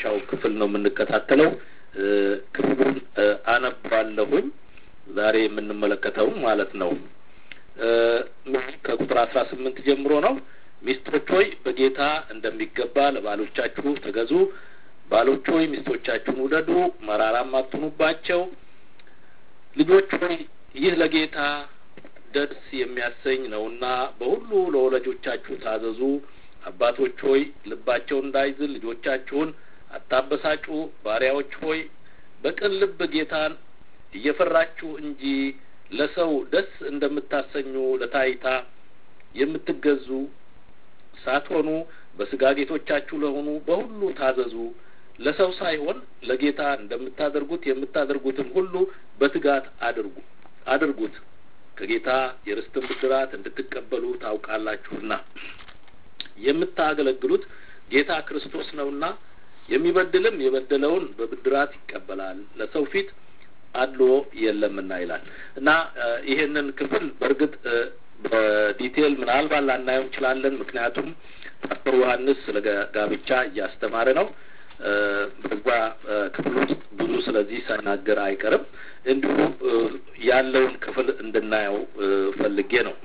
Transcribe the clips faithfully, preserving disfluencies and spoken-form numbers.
የመጨረሻው ክፍል ነው የምንከታተለው። ክፍሉን አነባለሁኝ ዛሬ የምንመለከተው ማለት ነው። ከቁጥር አስራ ስምንት ጀምሮ ነው። ሚስቶች ሆይ በጌታ እንደሚገባ ለባሎቻችሁ ተገዙ። ባሎች ሆይ ሚስቶቻችሁን ውደዱ፣ መራራም አትሁኑባቸው። ልጆች ሆይ ይህ ለጌታ ደስ የሚያሰኝ ነውና በሁሉ ለወላጆቻችሁ ታዘዙ። አባቶች ሆይ ልባቸው እንዳይዝል ልጆቻችሁን አታበሳጩ። ባሪያዎች ሆይ በቅን ልብ ጌታን እየፈራችሁ እንጂ ለሰው ደስ እንደምታሰኙ ለታይታ የምትገዙ ሳትሆኑ በስጋ ጌቶቻችሁ ለሆኑ በሁሉ ታዘዙ። ለሰው ሳይሆን ለጌታ እንደምታደርጉት የምታደርጉትን ሁሉ በትጋት አድርጉ አድርጉት ከጌታ የርስትን ብድራት እንድትቀበሉ ታውቃላችሁና። የምታገለግሉት ጌታ ክርስቶስ ነውና የሚበድልም የበደለውን በብድራት ይቀበላል፣ ለሰው ፊት አድሎ የለምና ይላል እና ይሄንን ክፍል በእርግጥ በዲቴል ምናልባት ላናየው እንችላለን። ምክንያቱም ፓስተር ዮሐንስ ስለ ጋብቻ እያስተማረ ነው። በዛ ክፍል ውስጥ ብዙ ስለዚህ ሳይናገር አይቀርም። እንዲሁ ያለውን ክፍል እንድናየው ፈልጌ ነው።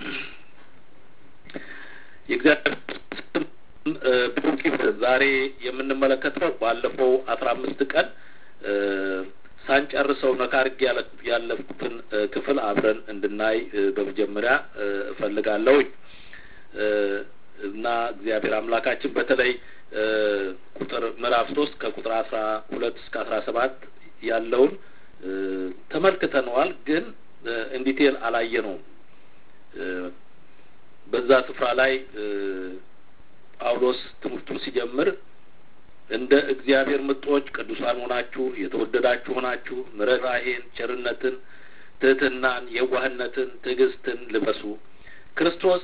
የእግዚአብሔር ብሩክ ዛሬ የምንመለከተው ባለፈው አስራ አምስት ቀን ሳንጨርሰው ነካርግ ያለፍኩትን ክፍል አብረን እንድናይ በመጀመሪያ እፈልጋለሁ እና እግዚአብሔር አምላካችን በተለይ ቁጥር ምዕራፍ ሶስት ከቁጥር አስራ ሁለት እስከ አስራ ሰባት ያለውን ተመልክተነዋል፣ ግን እንዲቴል አላየነውም። በዛ ስፍራ ላይ ጳውሎስ ትምህርቱን ሲጀምር እንደ እግዚአብሔር ምርጦች ቅዱሳን ሆናችሁ የተወደዳችሁ ሆናችሁ ምሕረትን፣ ቸርነትን፣ ትህትናን፣ የዋህነትን፣ ትዕግስትን ልበሱ። ክርስቶስ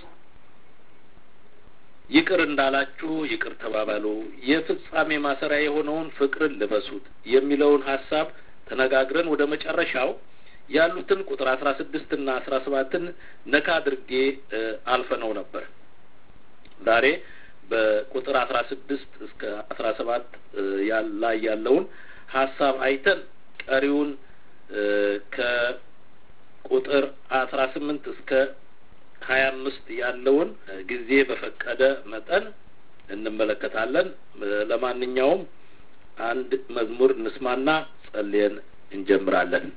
ይቅር እንዳላችሁ ይቅር ተባባሉ፣ የፍጻሜ ማሰሪያ የሆነውን ፍቅርን ልበሱት የሚለውን ሐሳብ ተነጋግረን ወደ መጨረሻው ያሉትን ቁጥር አስራ ስድስት እና አስራ ሰባትን ነካ አድርጌ አልፈነው ነበር። ዛሬ በቁጥር አስራ ስድስት እስከ አስራ ሰባት ላይ ያለውን ሐሳብ አይተን ቀሪውን ከቁጥር አስራ ስምንት እስከ ሀያ አምስት ያለውን ጊዜ በፈቀደ መጠን እንመለከታለን። ለማንኛውም አንድ መዝሙር እንስማና ጸልየን እንጀምራለን።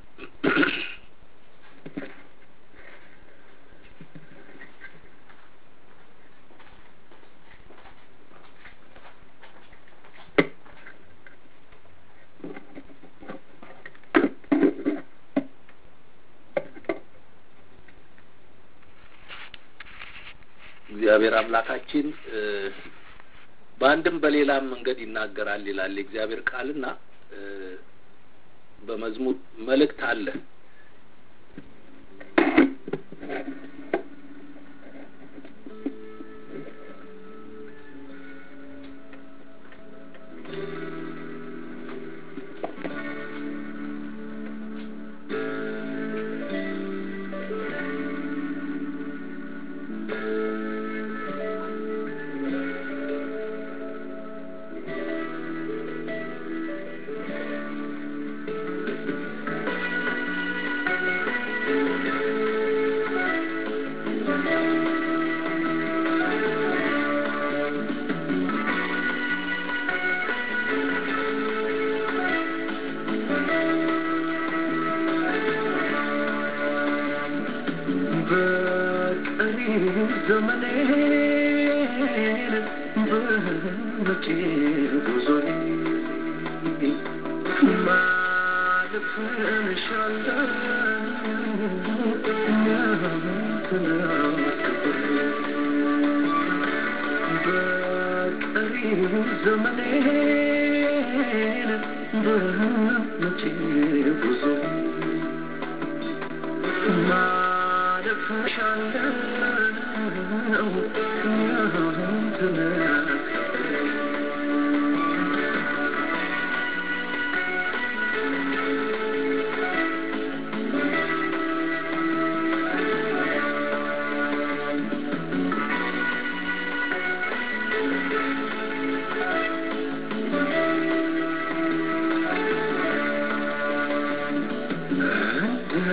እግዚአብሔር አምላካችን በአንድም በሌላም መንገድ ይናገራል ይላል የእግዚአብሔር ቃልና በመዝሙር መልእክት አለ።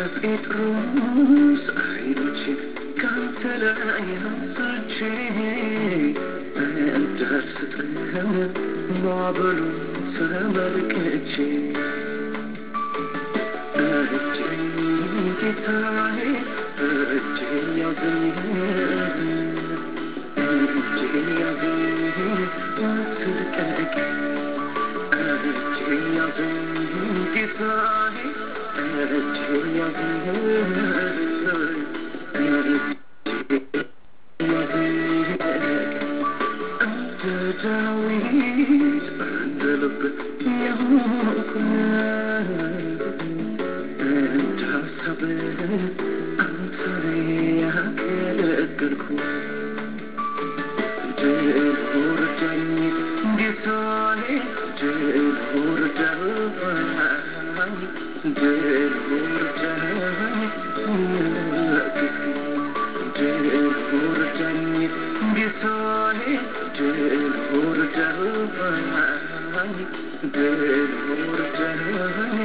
ጴጥሮስ አይኖቼ ካንተ ላይ አንስቼ እንዳልስጥህም ማዕበሉ ተመልክቼ እጄን ጌታዬ እጄን ያዘኝ እጄን ያዘኝ አትልቀቅ እጄን ያዘኝ ጌታዬ እጄን ያዘኝ አንተ ዳዊት እንደ ልብህ የሆንኩኝ እንዳሰብህ አንተን ያገለገልኩ ድል ውርደኝ ጌታዬ ድል ውርደኝ ድል ውርደኝ ድል ውርደኝ ጌታዬ ድል ውርደኝ ድል ውርደኝ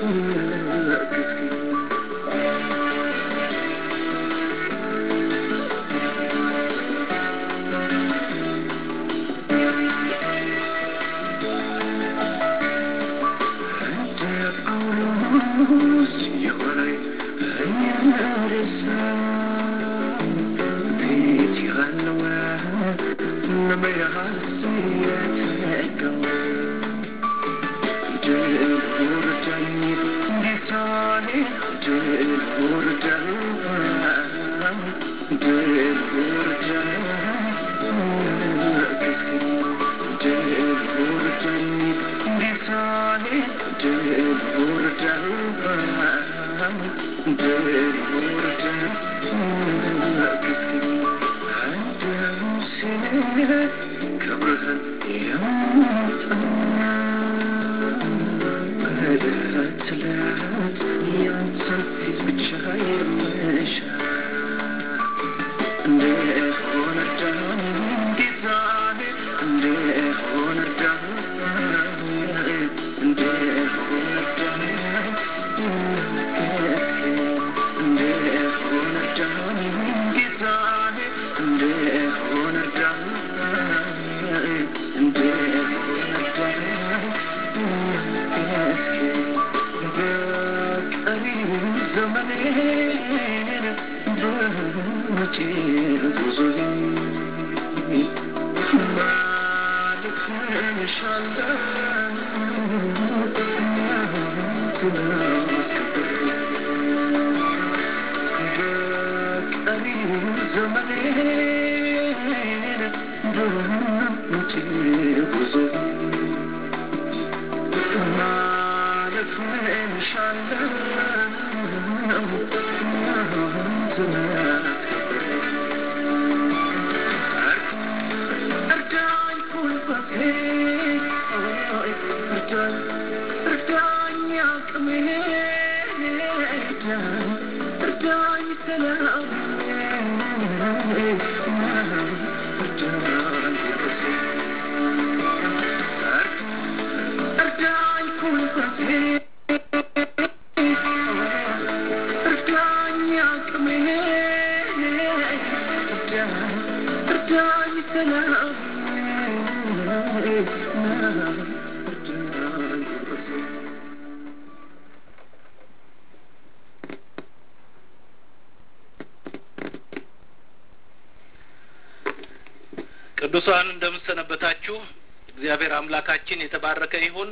ቅዱሳን እንደምሰነበታችሁ እግዚአብሔር አምላካችን የተባረከ ይሁን።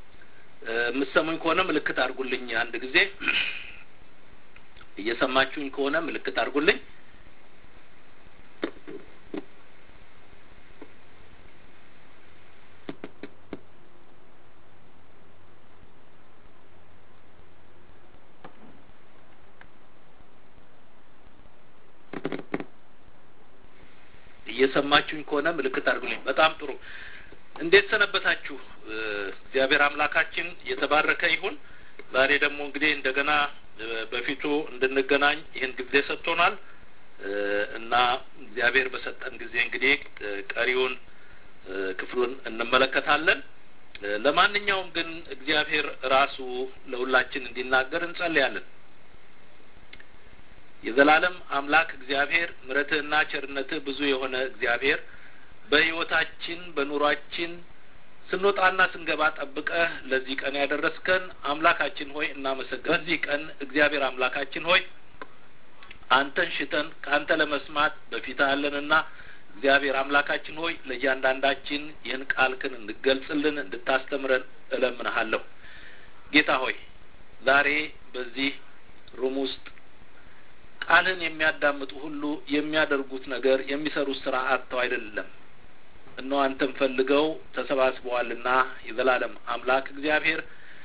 ምሰሙኝ ከሆነ ምልክት አድርጉልኝ። አንድ ጊዜ እየሰማችሁኝ ከሆነ ምልክት አድርጉልኝ። እየሰማችሁኝ ከሆነ ምልክት አድርጉልኝ። በጣም ጥሩ። እንዴት ሰነበታችሁ? እግዚአብሔር አምላካችን የተባረከ ይሁን። ዛሬ ደግሞ እንግዲህ እንደገና በፊቱ እንድንገናኝ ይህን ጊዜ ሰጥቶናል እና እግዚአብሔር በሰጠን ጊዜ እንግዲህ ቀሪውን ክፍሉን እንመለከታለን። ለማንኛውም ግን እግዚአብሔር ራሱ ለሁላችን እንዲናገር እንጸልያለን። የዘላለም አምላክ እግዚአብሔር ምሕረትህና ቸርነትህ ብዙ የሆነ እግዚአብሔር በሕይወታችን በኑሯችን ስንወጣና ስንገባ ጠብቀህ ለዚህ ቀን ያደረስከን አምላካችን ሆይ እናመሰግናለን። በዚህ ቀን እግዚአብሔር አምላካችን ሆይ አንተን ሽተን ካንተ ለመስማት በፊት አለንና እግዚአብሔር አምላካችን ሆይ ለእያንዳንዳችን ይህን ቃልህን እንድገልጽልን እንድታስተምረን እለምንሃለሁ። ጌታ ሆይ ዛሬ በዚህ ሩም ውስጥ ቃልህን የሚያዳምጡ ሁሉ የሚያደርጉት ነገር የሚሰሩት ስራ አጥተው አይደለም፣ እነሆ አንተን ፈልገው ተሰባስበዋልና የዘላለም አምላክ እግዚአብሔር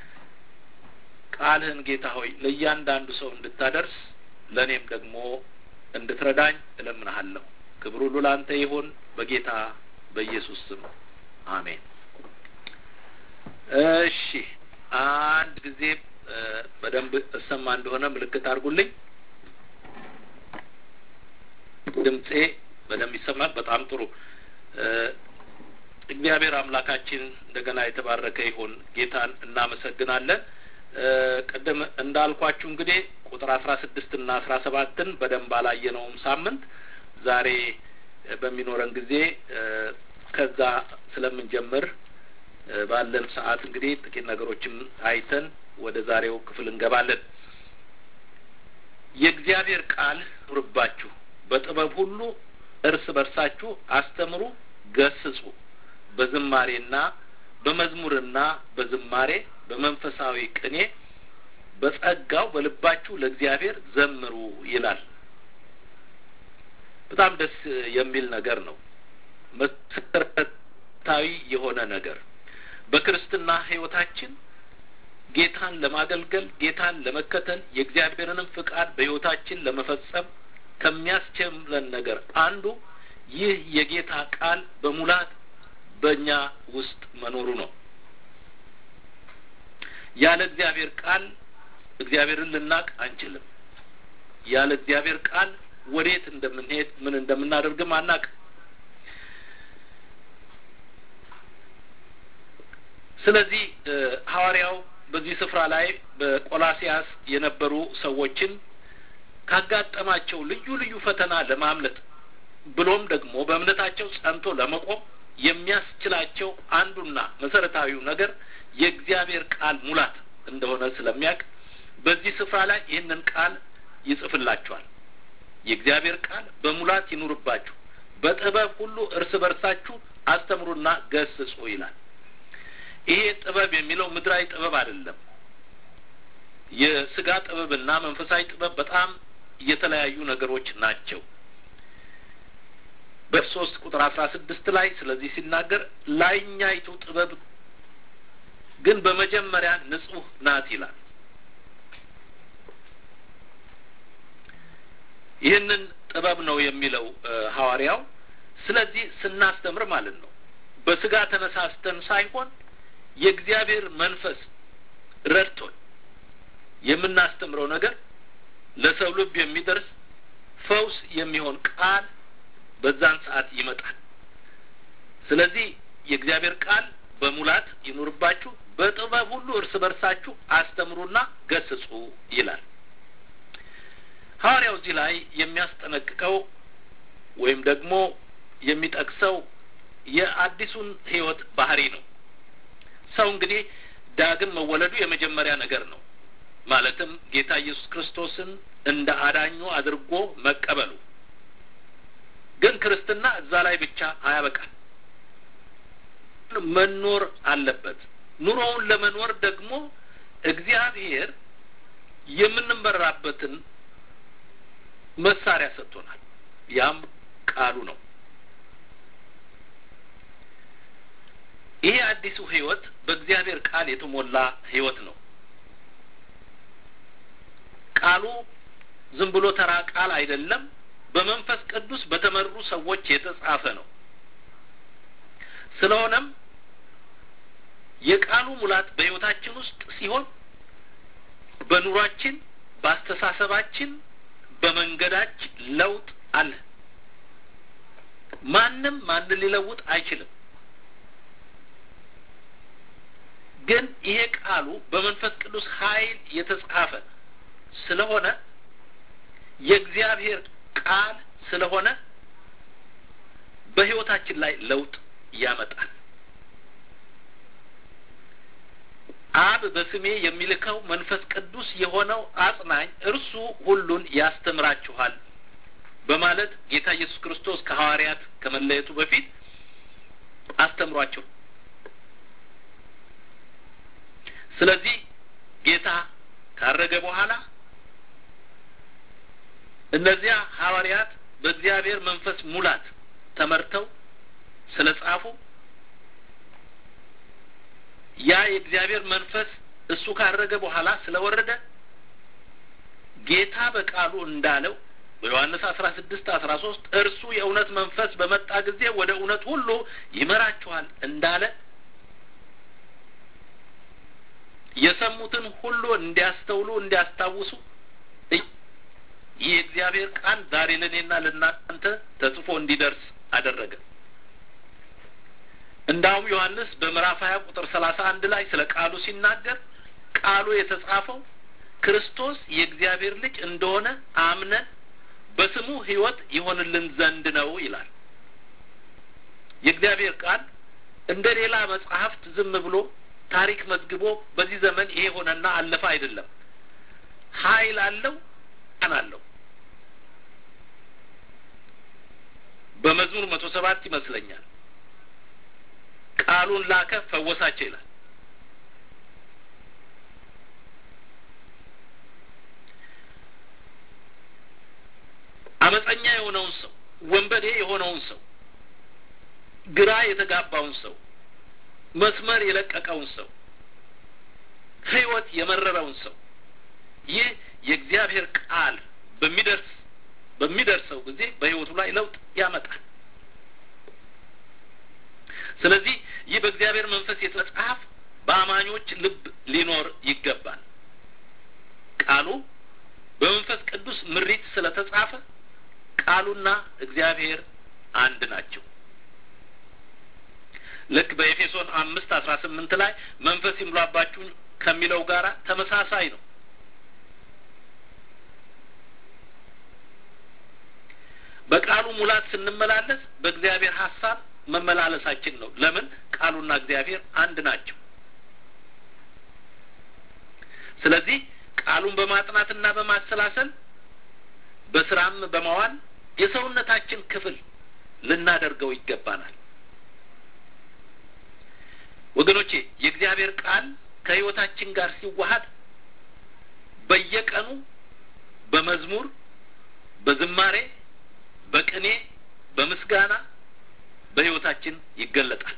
ቃልህን ጌታ ሆይ ለእያንዳንዱ ሰው እንድታደርስ ለእኔም ደግሞ እንድትረዳኝ እለምንሃለሁ። ክብር ሁሉ ለአንተ ይሁን በጌታ በኢየሱስ ስም አሜን። እሺ አንድ ጊዜ በደንብ እሰማ እንደሆነ ምልክት አድርጉልኝ። ድምጼ በደንብ ይሰማል? በጣም ጥሩ። እግዚአብሔር አምላካችን እንደገና የተባረከ ይሁን። ጌታን እናመሰግናለን። ቀደም እንዳልኳችሁ እንግዲህ ቁጥር አስራ ስድስት እና አስራ ሰባትን በደንብ አላየነውም ሳምንት። ዛሬ በሚኖረን ጊዜ ከዛ ስለምንጀምር ባለን ሰዓት እንግዲህ ጥቂት ነገሮችን አይተን ወደ ዛሬው ክፍል እንገባለን። የእግዚአብሔር ቃል ይኑርባችሁ፣ በጥበብ ሁሉ እርስ በርሳችሁ አስተምሩ፣ ገስጹ፣ በዝማሬና በመዝሙርና በዝማሬ በመንፈሳዊ ቅኔ በጸጋው በልባችሁ ለእግዚአብሔር ዘምሩ ይላል። በጣም ደስ የሚል ነገር ነው። መሰረታዊ የሆነ ነገር በክርስትና ሕይወታችን ጌታን ለማገልገል ጌታን ለመከተል የእግዚአብሔርንም ፍቃድ በሕይወታችን ለመፈጸም ከሚያስችለን ነገር አንዱ ይህ የጌታ ቃል በሙላት በእኛ ውስጥ መኖሩ ነው። ያለ እግዚአብሔር ቃል እግዚአብሔርን ልናቅ አንችልም። ያለ እግዚአብሔር ቃል ወዴት እንደምንሄድ ምን እንደምናደርግም አናቅ። ስለዚህ ሐዋርያው በዚህ ስፍራ ላይ በቆላሲያስ የነበሩ ሰዎችን ካጋጠማቸው ልዩ ልዩ ፈተና ለማምለጥ ብሎም ደግሞ በእምነታቸው ጸንቶ ለመቆም የሚያስችላቸው አንዱና መሰረታዊው ነገር የእግዚአብሔር ቃል ሙላት እንደሆነ ስለሚያውቅ በዚህ ስፍራ ላይ ይህንን ቃል ይጽፍላችኋል። የእግዚአብሔር ቃል በሙላት ይኑርባችሁ፣ በጥበብ ሁሉ እርስ በርሳችሁ አስተምሩና ገስጹ ይላል። ይሄ ጥበብ የሚለው ምድራዊ ጥበብ አይደለም። የስጋ ጥበብና መንፈሳዊ ጥበብ በጣም የተለያዩ ነገሮች ናቸው። በሶስት ቁጥር አስራ ስድስት ላይ ስለዚህ ሲናገር ላይኛይቱ ጥበብ ግን በመጀመሪያ ንጹህ ናት ይላል። ይህንን ጥበብ ነው የሚለው ሐዋርያው። ስለዚህ ስናስተምር ማለት ነው በስጋ ተነሳስተን ሳይሆን የእግዚአብሔር መንፈስ ረድቶን የምናስተምረው ነገር ለሰው ልብ የሚደርስ ፈውስ የሚሆን ቃል በዛን ሰዓት ይመጣል። ስለዚህ የእግዚአብሔር ቃል በሙላት ይኑርባችሁ፣ በጥበብ ሁሉ እርስ በርሳችሁ አስተምሩና ገስጹ ይላል። ሐዋርያው እዚህ ላይ የሚያስጠነቅቀው ወይም ደግሞ የሚጠቅሰው የአዲሱን ሕይወት ባህሪ ነው። ሰው እንግዲህ ዳግም መወለዱ የመጀመሪያ ነገር ነው። ማለትም ጌታ ኢየሱስ ክርስቶስን እንደ አዳኙ አድርጎ መቀበሉ። ግን ክርስትና እዛ ላይ ብቻ አያበቃም፣ መኖር አለበት። ኑሮውን ለመኖር ደግሞ እግዚአብሔር የምንመራበትን መሳሪያ ሰጥቶናል። ያም ቃሉ ነው። ይሄ አዲሱ ሕይወት በእግዚአብሔር ቃል የተሞላ ሕይወት ነው። ቃሉ ዝም ብሎ ተራ ቃል አይደለም፣ በመንፈስ ቅዱስ በተመሩ ሰዎች የተጻፈ ነው። ስለሆነም የቃሉ ሙላት በሕይወታችን ውስጥ ሲሆን በኑሯችን፣ በአስተሳሰባችን፣ በመንገዳችን ለውጥ አለ። ማንም ማንን ሊለውጥ አይችልም። ግን ይሄ ቃሉ በመንፈስ ቅዱስ ኃይል የተጻፈ ስለሆነ የእግዚአብሔር ቃል ስለሆነ በህይወታችን ላይ ለውጥ ያመጣል። አብ በስሜ የሚልከው መንፈስ ቅዱስ የሆነው አጽናኝ እርሱ ሁሉን ያስተምራችኋል በማለት ጌታ ኢየሱስ ክርስቶስ ከሐዋርያት ከመለየቱ በፊት አስተምሯቸው። ስለዚህ ጌታ ካረገ በኋላ እነዚያ ሐዋርያት በእግዚአብሔር መንፈስ ሙላት ተመርተው ስለጻፉ ያ የእግዚአብሔር መንፈስ እሱ ካረገ በኋላ ስለወረደ ጌታ በቃሉ እንዳለው በዮሐንስ አስራ ስድስት አስራ ሶስት እርሱ የእውነት መንፈስ በመጣ ጊዜ ወደ እውነት ሁሉ ይመራችኋል እንዳለ የሰሙትን ሁሉ እንዲያስተውሉ እንዲያስታውሱ ይህ እግዚአብሔር ቃል ዛሬ ለኔና ለናንተ ተጽፎ እንዲደርስ አደረገ። እንዳውም ዮሐንስ በምዕራፍ ሀያ ቁጥር ሰላሳ አንድ ላይ ስለ ቃሉ ሲናገር ቃሉ የተጻፈው ክርስቶስ የእግዚአብሔር ልጅ እንደሆነ አምነን በስሙ ሕይወት ይሆንልን ዘንድ ነው ይላል። የእግዚአብሔር ቃል እንደ ሌላ መጽሐፍት ዝም ብሎ ታሪክ መዝግቦ በዚህ ዘመን ይሄ ሆነና አለፈ አይደለም። ኃይል አለው፣ አናለው። በመዝሙር መቶ ሰባት ይመስለኛል ቃሉን ላከ ፈወሳቸው ይላል። አመፀኛ የሆነውን ሰው፣ ወንበዴ የሆነውን ሰው፣ ግራ የተጋባውን ሰው፣ መስመር የለቀቀውን ሰው፣ ሕይወት የመረረውን ሰው ይህ የእግዚአብሔር ቃል በሚደርስ በሚደርሰው ጊዜ በሕይወቱ ላይ ለውጥ ያመጣል። ስለዚህ ይህ በእግዚአብሔር መንፈስ የተጻፈ በአማኞች ልብ ሊኖር ይገባል። ቃሉ በመንፈስ ቅዱስ ምሪት ስለተጻፈ ቃሉና እግዚአብሔር አንድ ናቸው። ልክ በኤፌሶን አምስት አስራ ስምንት ላይ መንፈስ ይሙላባችሁ ከሚለው ጋራ ተመሳሳይ ነው። በቃሉ ሙላት ስንመላለስ በእግዚአብሔር ሐሳብ መመላለሳችን ነው። ለምን? ቃሉና እግዚአብሔር አንድ ናቸው። ስለዚህ ቃሉን በማጥናትና በማሰላሰል በስራም በመዋል የሰውነታችን ክፍል ልናደርገው ይገባናል። ወገኖቼ የእግዚአብሔር ቃል ከሕይወታችን ጋር ሲዋሃድ በየቀኑ በመዝሙር፣ በዝማሬ፣ በቅኔ፣ በምስጋና በሕይወታችን ይገለጣል።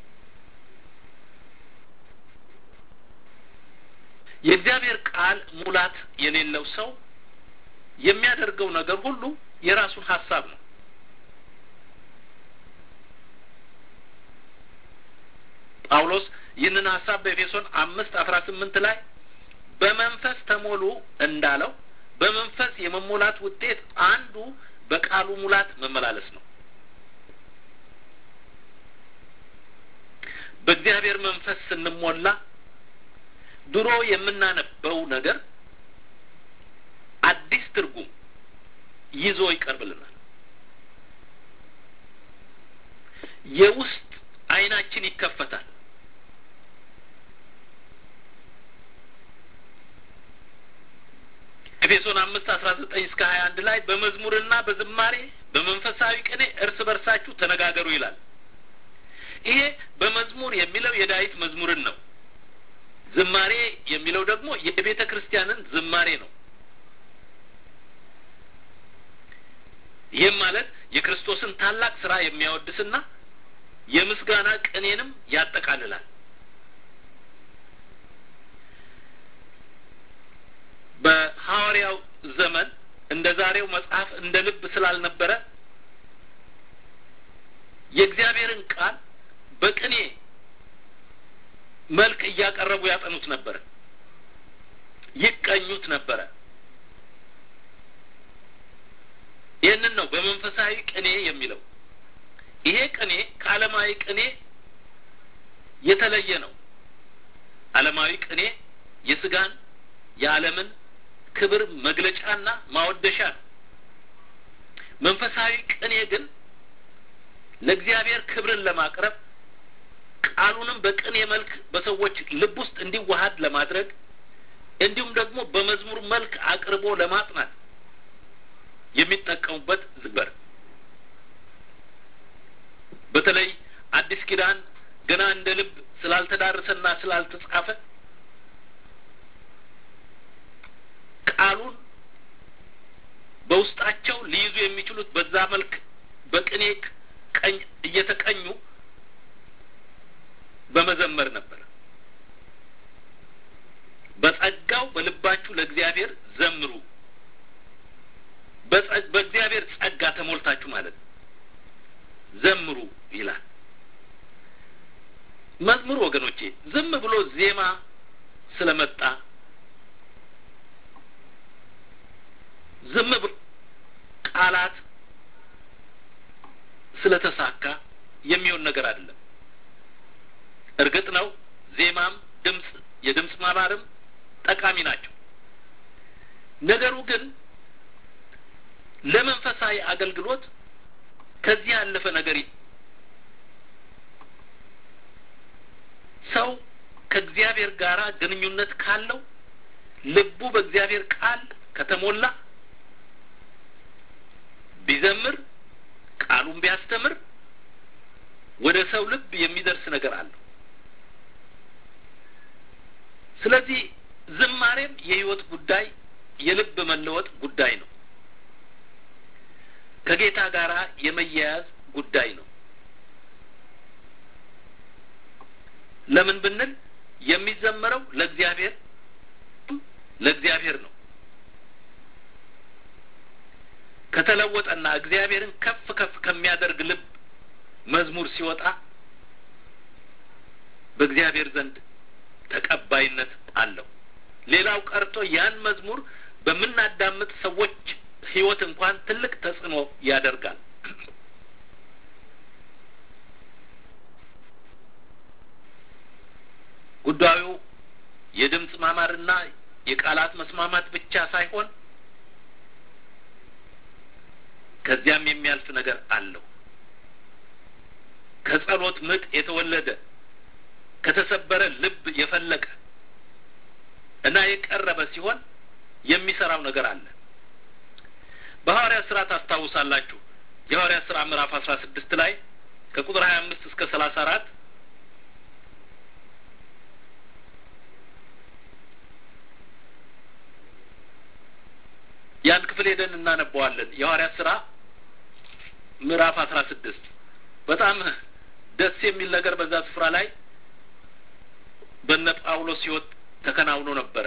የእግዚአብሔር ቃል ሙላት የሌለው ሰው የሚያደርገው ነገር ሁሉ የራሱን ሐሳብ ነው። ጳውሎስ ይህንን ሐሳብ በኤፌሶን አምስት አስራ ስምንት ላይ በመንፈስ ተሞሉ እንዳለው በመንፈስ የመሞላት ውጤት አንዱ በቃሉ ሙላት መመላለስ ነው። በእግዚአብሔር መንፈስ ስንሞላ ድሮ የምናነበው ነገር አዲስ ትርጉም ይዞ ይቀርብልናል። የውስጥ አይናችን ይከፈታል። ኤፌሶን አምስት አስራ ዘጠኝ እስከ ሀያ አንድ ላይ በመዝሙርና በዝማሬ በመንፈሳዊ ቅኔ እርስ በርሳችሁ ተነጋገሩ ይላል። ይሄ በመዝሙር የሚለው የዳዊት መዝሙርን ነው። ዝማሬ የሚለው ደግሞ የቤተ ክርስቲያንን ዝማሬ ነው። ይህም ማለት የክርስቶስን ታላቅ ስራ የሚያወድስና የምስጋና ቅኔንም ያጠቃልላል። በሐዋርያው ዘመን እንደ ዛሬው መጽሐፍ እንደ ልብ ስላልነበረ የእግዚአብሔርን ቃል በቅኔ መልክ እያቀረቡ ያጠኑት ነበር፣ ይቀኙት ነበር። ይህንን ነው በመንፈሳዊ ቅኔ የሚለው። ይሄ ቅኔ ከዓለማዊ ቅኔ የተለየ ነው። ዓለማዊ ቅኔ የስጋን የዓለምን ክብር መግለጫና ማወደሻ ነው። መንፈሳዊ ቅኔ ግን ለእግዚአብሔር ክብርን ለማቅረብ ቃሉንም በቅኔ መልክ በሰዎች ልብ ውስጥ እንዲዋሃድ ለማድረግ እንዲሁም ደግሞ በመዝሙር መልክ አቅርቦ ለማጥናት የሚጠቀሙበት ዝበር በተለይ አዲስ ኪዳን ገና እንደ ልብ ስላልተዳረሰና ስላልተጻፈ ቃሉን በውስጣቸው ሊይዙ የሚችሉት በዛ መልክ በቅኔ ቀኝ እየተቀኙ በመዘመር ነበር። በጸጋው በልባችሁ ለእግዚአብሔር ዘምሩ፣ በእግዚአብሔር ጸጋ ተሞልታችሁ ማለት ዘምሩ ይላል። መዝሙር ወገኖቼ ዝም ብሎ ዜማ ስለመጣ ዝም ብሎ ቃላት ስለተሳካ የሚሆን ነገር አይደለም። እርግጥ ነው ዜማም ድምጽ የድምጽ ማባርም ጠቃሚ ናቸው። ነገሩ ግን ለመንፈሳዊ አገልግሎት ከዚህ ያለፈ ነገር ሰው ከእግዚአብሔር ጋር ግንኙነት ካለው ልቡ በእግዚአብሔር ቃል ከተሞላ ቢዘምር ቃሉን ቢያስተምር ወደ ሰው ልብ የሚደርስ ነገር አለ። ስለዚህ ዝማሬም የህይወት ጉዳይ የልብ መለወጥ ጉዳይ ነው። ከጌታ ጋር የመያያዝ ጉዳይ ነው። ለምን ብንል የሚዘመረው ለእግዚአብሔር ለእግዚአብሔር ነው። ከተለወጠና እግዚአብሔርን ከፍ ከፍ ከሚያደርግ ልብ መዝሙር ሲወጣ በእግዚአብሔር ዘንድ ተቀባይነት አለው። ሌላው ቀርቶ ያን መዝሙር በመናዳምጥ ሰዎች ህይወት እንኳን ትልቅ ተጽዕኖ ያደርጋል። ጉዳዩ የድምጽ ማማርና የቃላት መስማማት ብቻ ሳይሆን ከዚያም የሚያልፍ ነገር አለው። ከጸሎት ምጥ የተወለደ ከተሰበረ ልብ የፈለቀ እና የቀረበ ሲሆን የሚሰራው ነገር አለ። በሐዋርያት ሥራ ታስታውሳላችሁ። የሐዋርያት ሥራ ምዕራፍ አስራ ስድስት ላይ ከቁጥር ሀያ አምስት እስከ ሰላሳ አራት ያን ክፍል ሄደን እናነበዋለን። የሐዋርያት ሥራ ምዕራፍ አስራ ስድስት በጣም ደስ የሚል ነገር በዛ ስፍራ ላይ በነ ጳውሎስ ሕይወት ተከናውኖ ነበረ።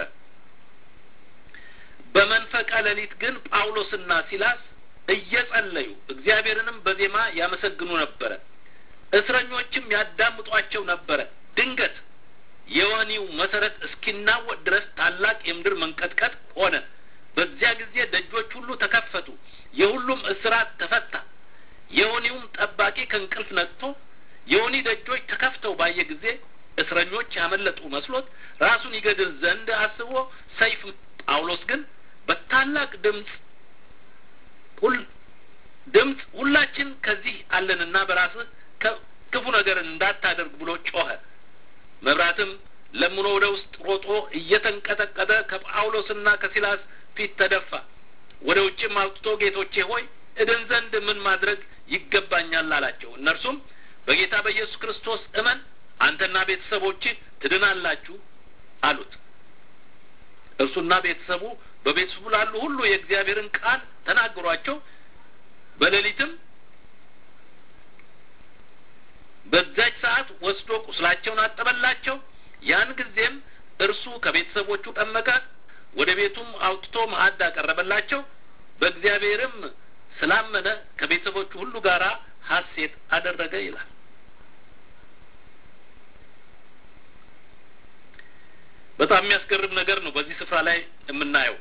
በመንፈቀ ሌሊት ግን ጳውሎስና ሲላስ እየጸለዩ እግዚአብሔርንም በዜማ ያመሰግኑ ነበረ። እስረኞችም ያዳምጧቸው ነበረ። ድንገት የወህኒው መሰረት እስኪናወጥ ድረስ ታላቅ የምድር መንቀጥቀጥ ሆነ። በዚያ ጊዜ ደጆች ሁሉ ተከፈቱ፣ የሁሉም እስራት ተፈታ። የወህኒውም ጠባቂ ከእንቅልፍ ነቅቶ የወህኒ ደጆች ተከፍተው ባየ ጊዜ እስረኞች ያመለጡ መስሎት ራሱን ይገድል ዘንድ አስቦ ሰይፍ ጳውሎስ ግን በታላቅ ድምጽ ሁል ድምጽ ሁላችን ከዚህ አለንና በራስህ ክፉ ነገር እንዳታደርግ ብሎ ጮኸ። መብራትም ለምኖ ወደ ውስጥ ሮጦ እየተንቀጠቀጠ ከጳውሎስና ከሲላስ ፊት ተደፋ። ወደ ውጭም አውጥቶ ጌቶቼ ሆይ እድን ዘንድ ምን ማድረግ ይገባኛል አላቸው። እነርሱም በጌታ በኢየሱስ ክርስቶስ እመን አንተና ቤተሰቦችህ ትድናላችሁ አሉት። እርሱና ቤተሰቡ በቤተሰቡ ላሉ ሁሉ የእግዚአብሔርን ቃል ተናገሯቸው። በሌሊትም በዛች ሰዓት ወስዶ ቁስላቸውን አጠበላቸው። ያን ጊዜም እርሱ ከቤተሰቦቹ ጠመቀ። ወደ ቤቱም አውጥቶ ማዕድ አቀረበላቸው። በእግዚአብሔርም ስላመነ ከቤተሰቦቹ ሁሉ ጋራ ሐሴት አደረገ ይላል። በጣም የሚያስገርም ነገር ነው በዚህ ስፍራ ላይ የምናየው።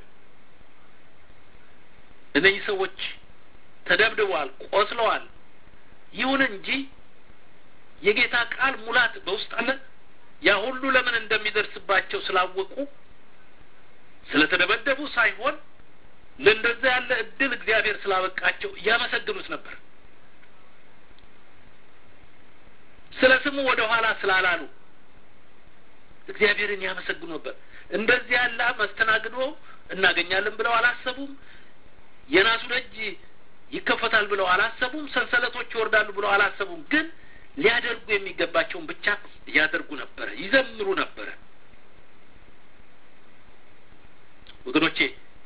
እነዚህ ሰዎች ተደብድበዋል፣ ቆስለዋል። ይሁን እንጂ የጌታ ቃል ሙላት በውስጥ አለ። ያ ሁሉ ለምን እንደሚደርስባቸው ስላወቁ ስለተደበደቡ ሳይሆን ለእንደዛ ያለ እድል እግዚአብሔር ስላበቃቸው ያመሰግኑት ነበር። ስለ ስሙ ወደ ኋላ ስላላሉ እግዚአብሔርን ያመሰግኑ ነበር። እንደዚህ ያለ መስተናግዶ እናገኛለን ብለው አላሰቡም። የናሱ ደጅ ይከፈታል ብለው አላሰቡም። ሰንሰለቶች ይወርዳሉ ብለው አላሰቡም። ግን ሊያደርጉ የሚገባቸውን ብቻ ያደርጉ ነበር፣ ይዘምሩ ነበር። ወገኖቼ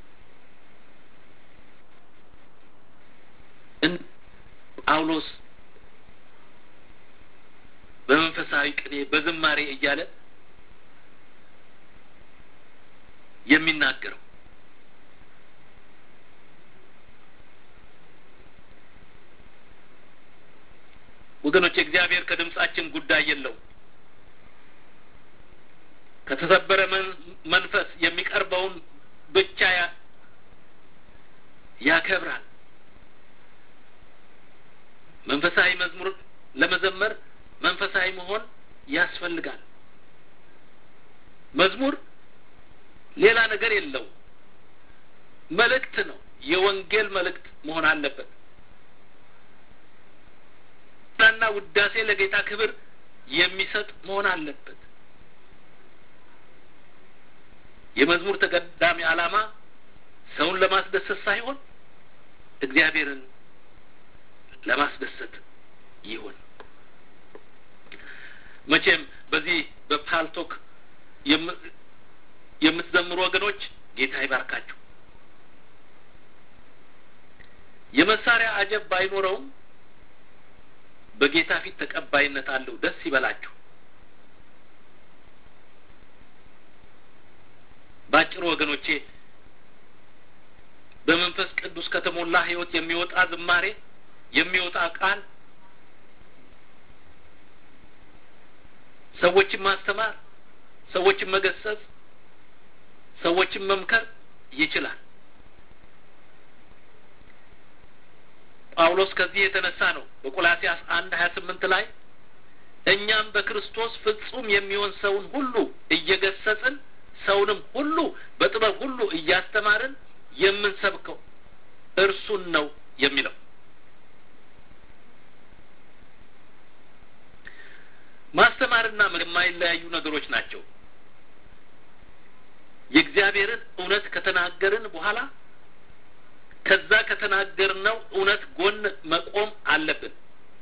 እን ጳውሎስ በመንፈሳዊ ቅኔ በዝማሬ እያለ የሚናገረው ወገኖቼ እግዚአብሔር ከድምጻችን ጉዳይ የለው። ከተሰበረ መንፈስ የሚቀርበውን ብቻ ያከብራል። መንፈሳዊ መዝሙር ለመዘመር መንፈሳዊ መሆን ያስፈልጋል። መዝሙር ሌላ ነገር የለው፣ መልእክት ነው። የወንጌል መልእክት መሆን አለበት። እና ውዳሴ ለጌታ ክብር የሚሰጥ መሆን አለበት። የመዝሙር ተቀዳሚ ዓላማ ሰውን ለማስደሰት ሳይሆን እግዚአብሔርን ለማስደሰት ይሁን። መቼም በዚህ በፓልቶክ የምትዘምሩ ወገኖች ጌታ ይባርካችሁ። የመሳሪያ አጀብ ባይኖረውም በጌታ ፊት ተቀባይነት አለው። ደስ ይበላችሁ። ባጭሩ ወገኖቼ በመንፈስ ቅዱስ ከተሞላ ሕይወት የሚወጣ ዝማሬ፣ የሚወጣ ቃል ሰዎችን ማስተማር፣ ሰዎችን መገሰጽ፣ ሰዎችን መምከር ይችላል። ጳውሎስ ከዚህ የተነሳ ነው በቆላስይስ አንድ ሀያ ስምንት ላይ እኛም በክርስቶስ ፍጹም የሚሆን ሰውን ሁሉ እየገሰጽን ሰውንም ሁሉ በጥበብ ሁሉ እያስተማርን የምንሰብከው እርሱን ነው የሚለው። ማስተማርና የማይለያዩ ነገሮች ናቸው። የእግዚአብሔርን እውነት ከተናገርን በኋላ ከዛ ከተናገርነው እውነት ጎን መቆም አለብን።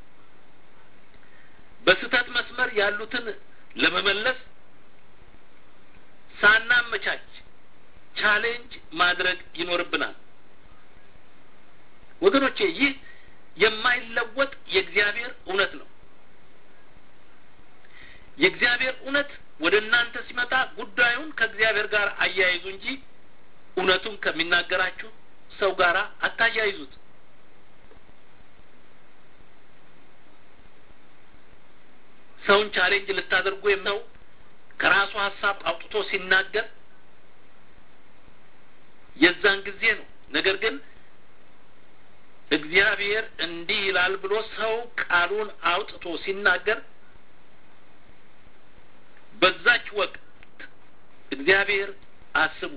በስህተት መስመር ያሉትን ለመመለስ ሳናመቻች ቻሌንጅ ማድረግ ይኖርብናል። ወገኖቼ ይህ የማይለወጥ የእግዚአብሔር እውነት ነው። የእግዚአብሔር እውነት ወደ እናንተ ሲመጣ ጉዳዩን ከእግዚአብሔር ጋር አያይዙ እንጂ እውነቱን ከሚናገራችሁ ሰው ጋር አታያይዙት። ሰውን ቻሌንጅ ልታደርጉ የምነው ከራሱ ሐሳብ አውጥቶ ሲናገር የዛን ጊዜ ነው። ነገር ግን እግዚአብሔር እንዲህ ይላል ብሎ ሰው ቃሉን አውጥቶ ሲናገር በዛች ወቅት እግዚአብሔር አስቡ።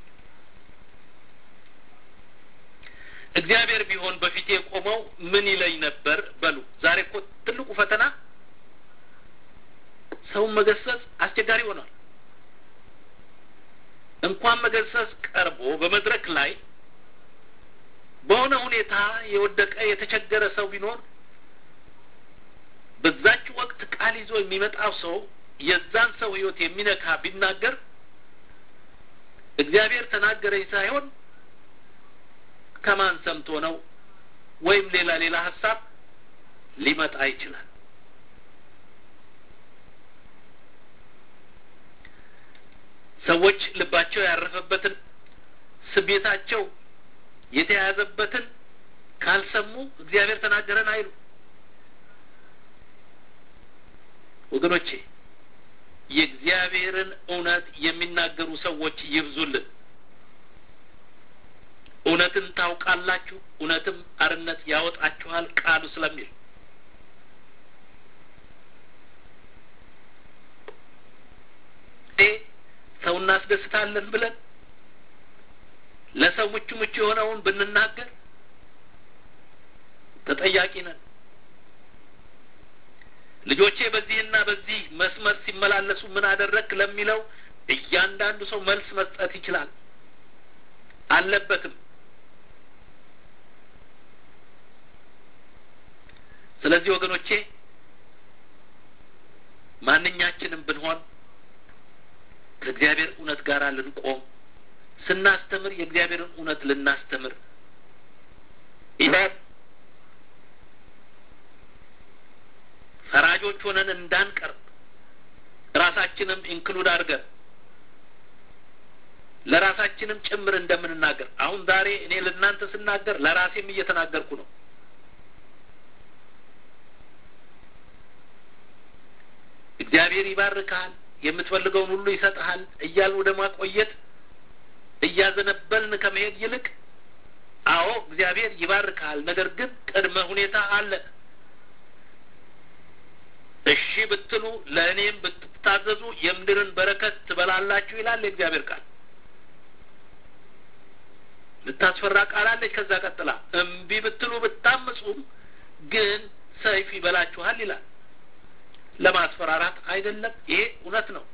እግዚአብሔር ቢሆን በፊቴ ቆመው ምን ይለኝ ነበር በሉ። ዛሬ እኮ ትልቁ ፈተና ሰው መገሰጽ አስቸጋሪ ሆኗል። እንኳን መገሰጽ ቀርቦ በመድረክ ላይ በሆነ ሁኔታ የወደቀ የተቸገረ ሰው ቢኖር በዛች ወቅት ቃል ይዞ የሚመጣው ሰው የዛን ሰው ህይወት የሚነካ ቢናገር እግዚአብሔር ተናገረኝ ሳይሆን ከማን ሰምቶ ነው ወይም ሌላ ሌላ ሐሳብ ሊመጣ ይችላል። ሰዎች ልባቸው ያረፈበትን ስሜታቸው የተያዘበትን ካልሰሙ እግዚአብሔር ተናገረን አይሉ። ወገኖቼ የእግዚአብሔርን እውነት የሚናገሩ ሰዎች ይብዙልን። እውነትን ታውቃላችሁ፣ እውነትም አርነት ያወጣችኋል ቃሉ ስለሚል ሰው እናስደስታለን ብለን ለሰው ምቹ ምቹ የሆነውን ብንናገር ተጠያቂ ነን። ልጆቼ በዚህና በዚህ መስመር ሲመላለሱ ምን አደረክ ለሚለው እያንዳንዱ ሰው መልስ መስጠት ይችላል አለበትም። ስለዚህ ወገኖቼ ማንኛችንም ብንሆን ከእግዚአብሔር እውነት ጋር ልንቆም፣ ስናስተምር የእግዚአብሔርን እውነት ልናስተምር ይላል። ፈራጆች ሆነን እንዳንቀርብ ራሳችንም ኢንክሉድ አድርገን ለራሳችንም ጭምር እንደምንናገር አሁን ዛሬ እኔ ለእናንተ ስናገር ለራሴም እየተናገርኩ ነው። እግዚአብሔር ይባርካል፣ የምትፈልገውን ሁሉ ይሰጣል እያልን ወደ ማቆየት እያዘነበልን ከመሄድ ይልቅ አዎ እግዚአብሔር ይባርካል፣ ነገር ግን ቅድመ ሁኔታ አለ። እሺ ብትሉ ለእኔም ብትታዘዙ የምድርን በረከት ትበላላችሁ ይላል የእግዚአብሔር ቃል። ልታስፈራ ቃል አለች። ከዛ ቀጥላ እምቢ ብትሉ ብታምፁም ግን ሰይፍ ይበላችኋል ይላል። ለማስፈራራት አይደለም፣ ይሄ እውነት ነው።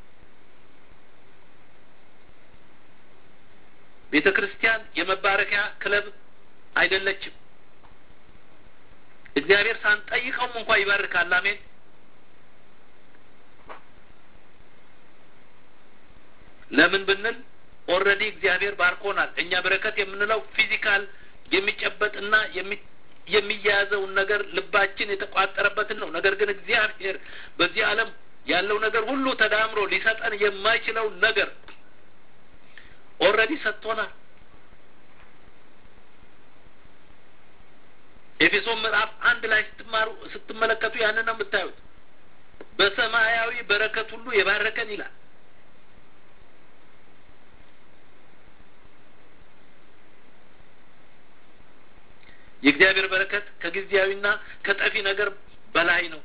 ቤተ ክርስቲያን የመባረኪያ ክለብ አይደለችም። እግዚአብሔር ሳንጠይቀውም እንኳን ይባርካል። አሜን። ለምን ብንል ኦልሬዲ እግዚአብሔር ባርኮናል። እኛ በረከት የምንለው ፊዚካል የሚጨበጥና የሚያያዘውን ነገር ልባችን የተቋጠረበትን ነው። ነገር ግን እግዚአብሔር በዚህ ዓለም ያለው ነገር ሁሉ ተዳምሮ ሊሰጠን የማይችለው ነገር ኦልሬዲ ሰጥቶናል። ኤፌሶን ምዕራፍ አንድ ላይ ስትማሩ ስትመለከቱ ያንን ነው የምታዩት። በሰማያዊ በረከት ሁሉ የባረከን ይላል። የእግዚአብሔር በረከት ከጊዜያዊና ከጠፊ ነገር በላይ ነው።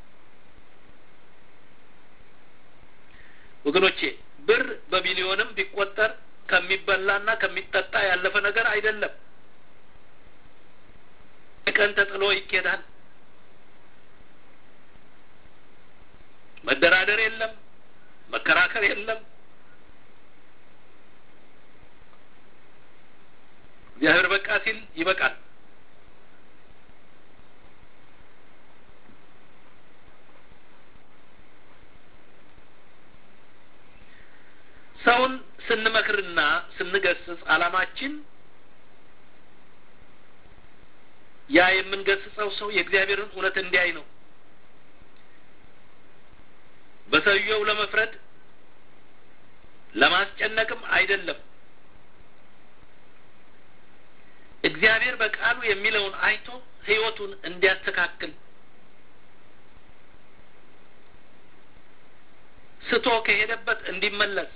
ወገኖቼ ብር በቢሊዮንም ቢቆጠር ከሚበላና ከሚጠጣ ያለፈ ነገር አይደለም። ቀን ተጥሎ ይኬዳል። መደራደር የለም፣ መከራከር የለም። እግዚአብሔር በቃ ሲል ይበቃል። ሰውን ስንመክርና ስንገስጽ ዓላማችን ያ የምንገስጸው ሰው የእግዚአብሔርን እውነት እንዲያይ ነው። በሰውየው ለመፍረድ ለማስጨነቅም አይደለም። እግዚአብሔር በቃሉ የሚለውን አይቶ ሕይወቱን እንዲያስተካክል ስቶ ከሄደበት እንዲመለስ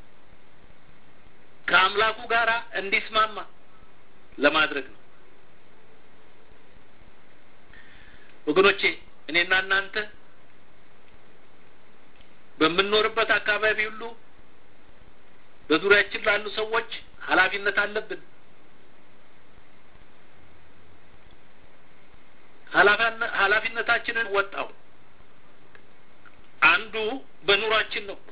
ከአምላኩ ጋራ እንዲስማማ ለማድረግ ነው። ወገኖቼ እኔና እናንተ በምንኖርበት አካባቢ ሁሉ በዙሪያችን ላሉ ሰዎች ኃላፊነት አለብን። ኃላፊነታችንን ወጣው አንዱ በኑሯችን ነው።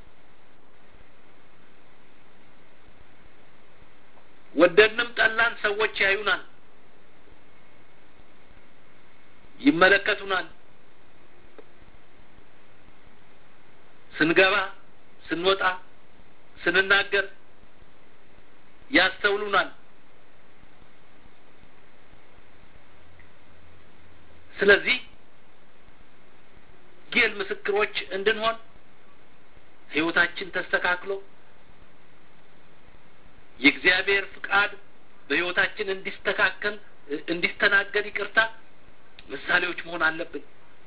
ወደድንም ጠላን ሰዎች ያዩናል፣ ይመለከቱናል። ስንገባ ስንወጣ ስንናገር ያስተውሉናል። ስለዚህ ጌል ምስክሮች እንድንሆን ሕይወታችን ተስተካክሎ የእግዚአብሔር ፍቃድ በሕይወታችን እንዲስተካከል እንዲስተናገድ ይቅርታ ምሳሌዎች መሆን አለብን።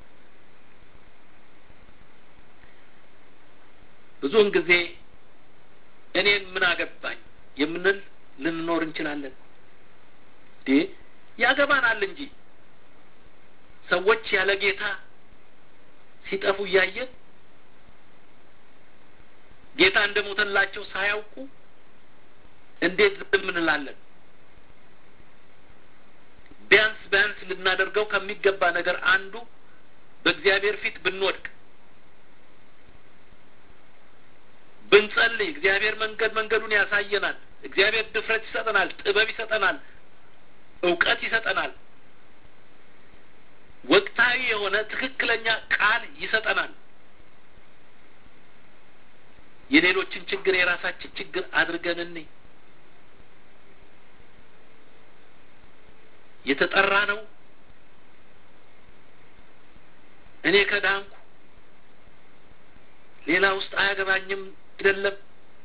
ብዙውን ጊዜ እኔን ምን አገባኝ የምንል ልንኖር እንችላለን። ዲ ያገባናል እንጂ ሰዎች ያለ ጌታ ሲጠፉ ያየን ጌታ እንደሞተላቸው ሳያውቁ እንዴት ዝም እንላለን? ቢያንስ ቢያንስ ልናደርገው ከሚገባ ነገር አንዱ በእግዚአብሔር ፊት ብንወድቅ ብንጸልይ እግዚአብሔር መንገድ መንገዱን ያሳየናል። እግዚአብሔር ድፍረት ይሰጠናል፣ ጥበብ ይሰጠናል፣ ዕውቀት ይሰጠናል፣ ወቅታዊ የሆነ ትክክለኛ ቃል ይሰጠናል። የሌሎችን ችግር የራሳችን ችግር አድርገን እንይ። የተጠራ ነው እኔ ከዳንኩ ሌላ ውስጥ አያገባኝም አይደለም።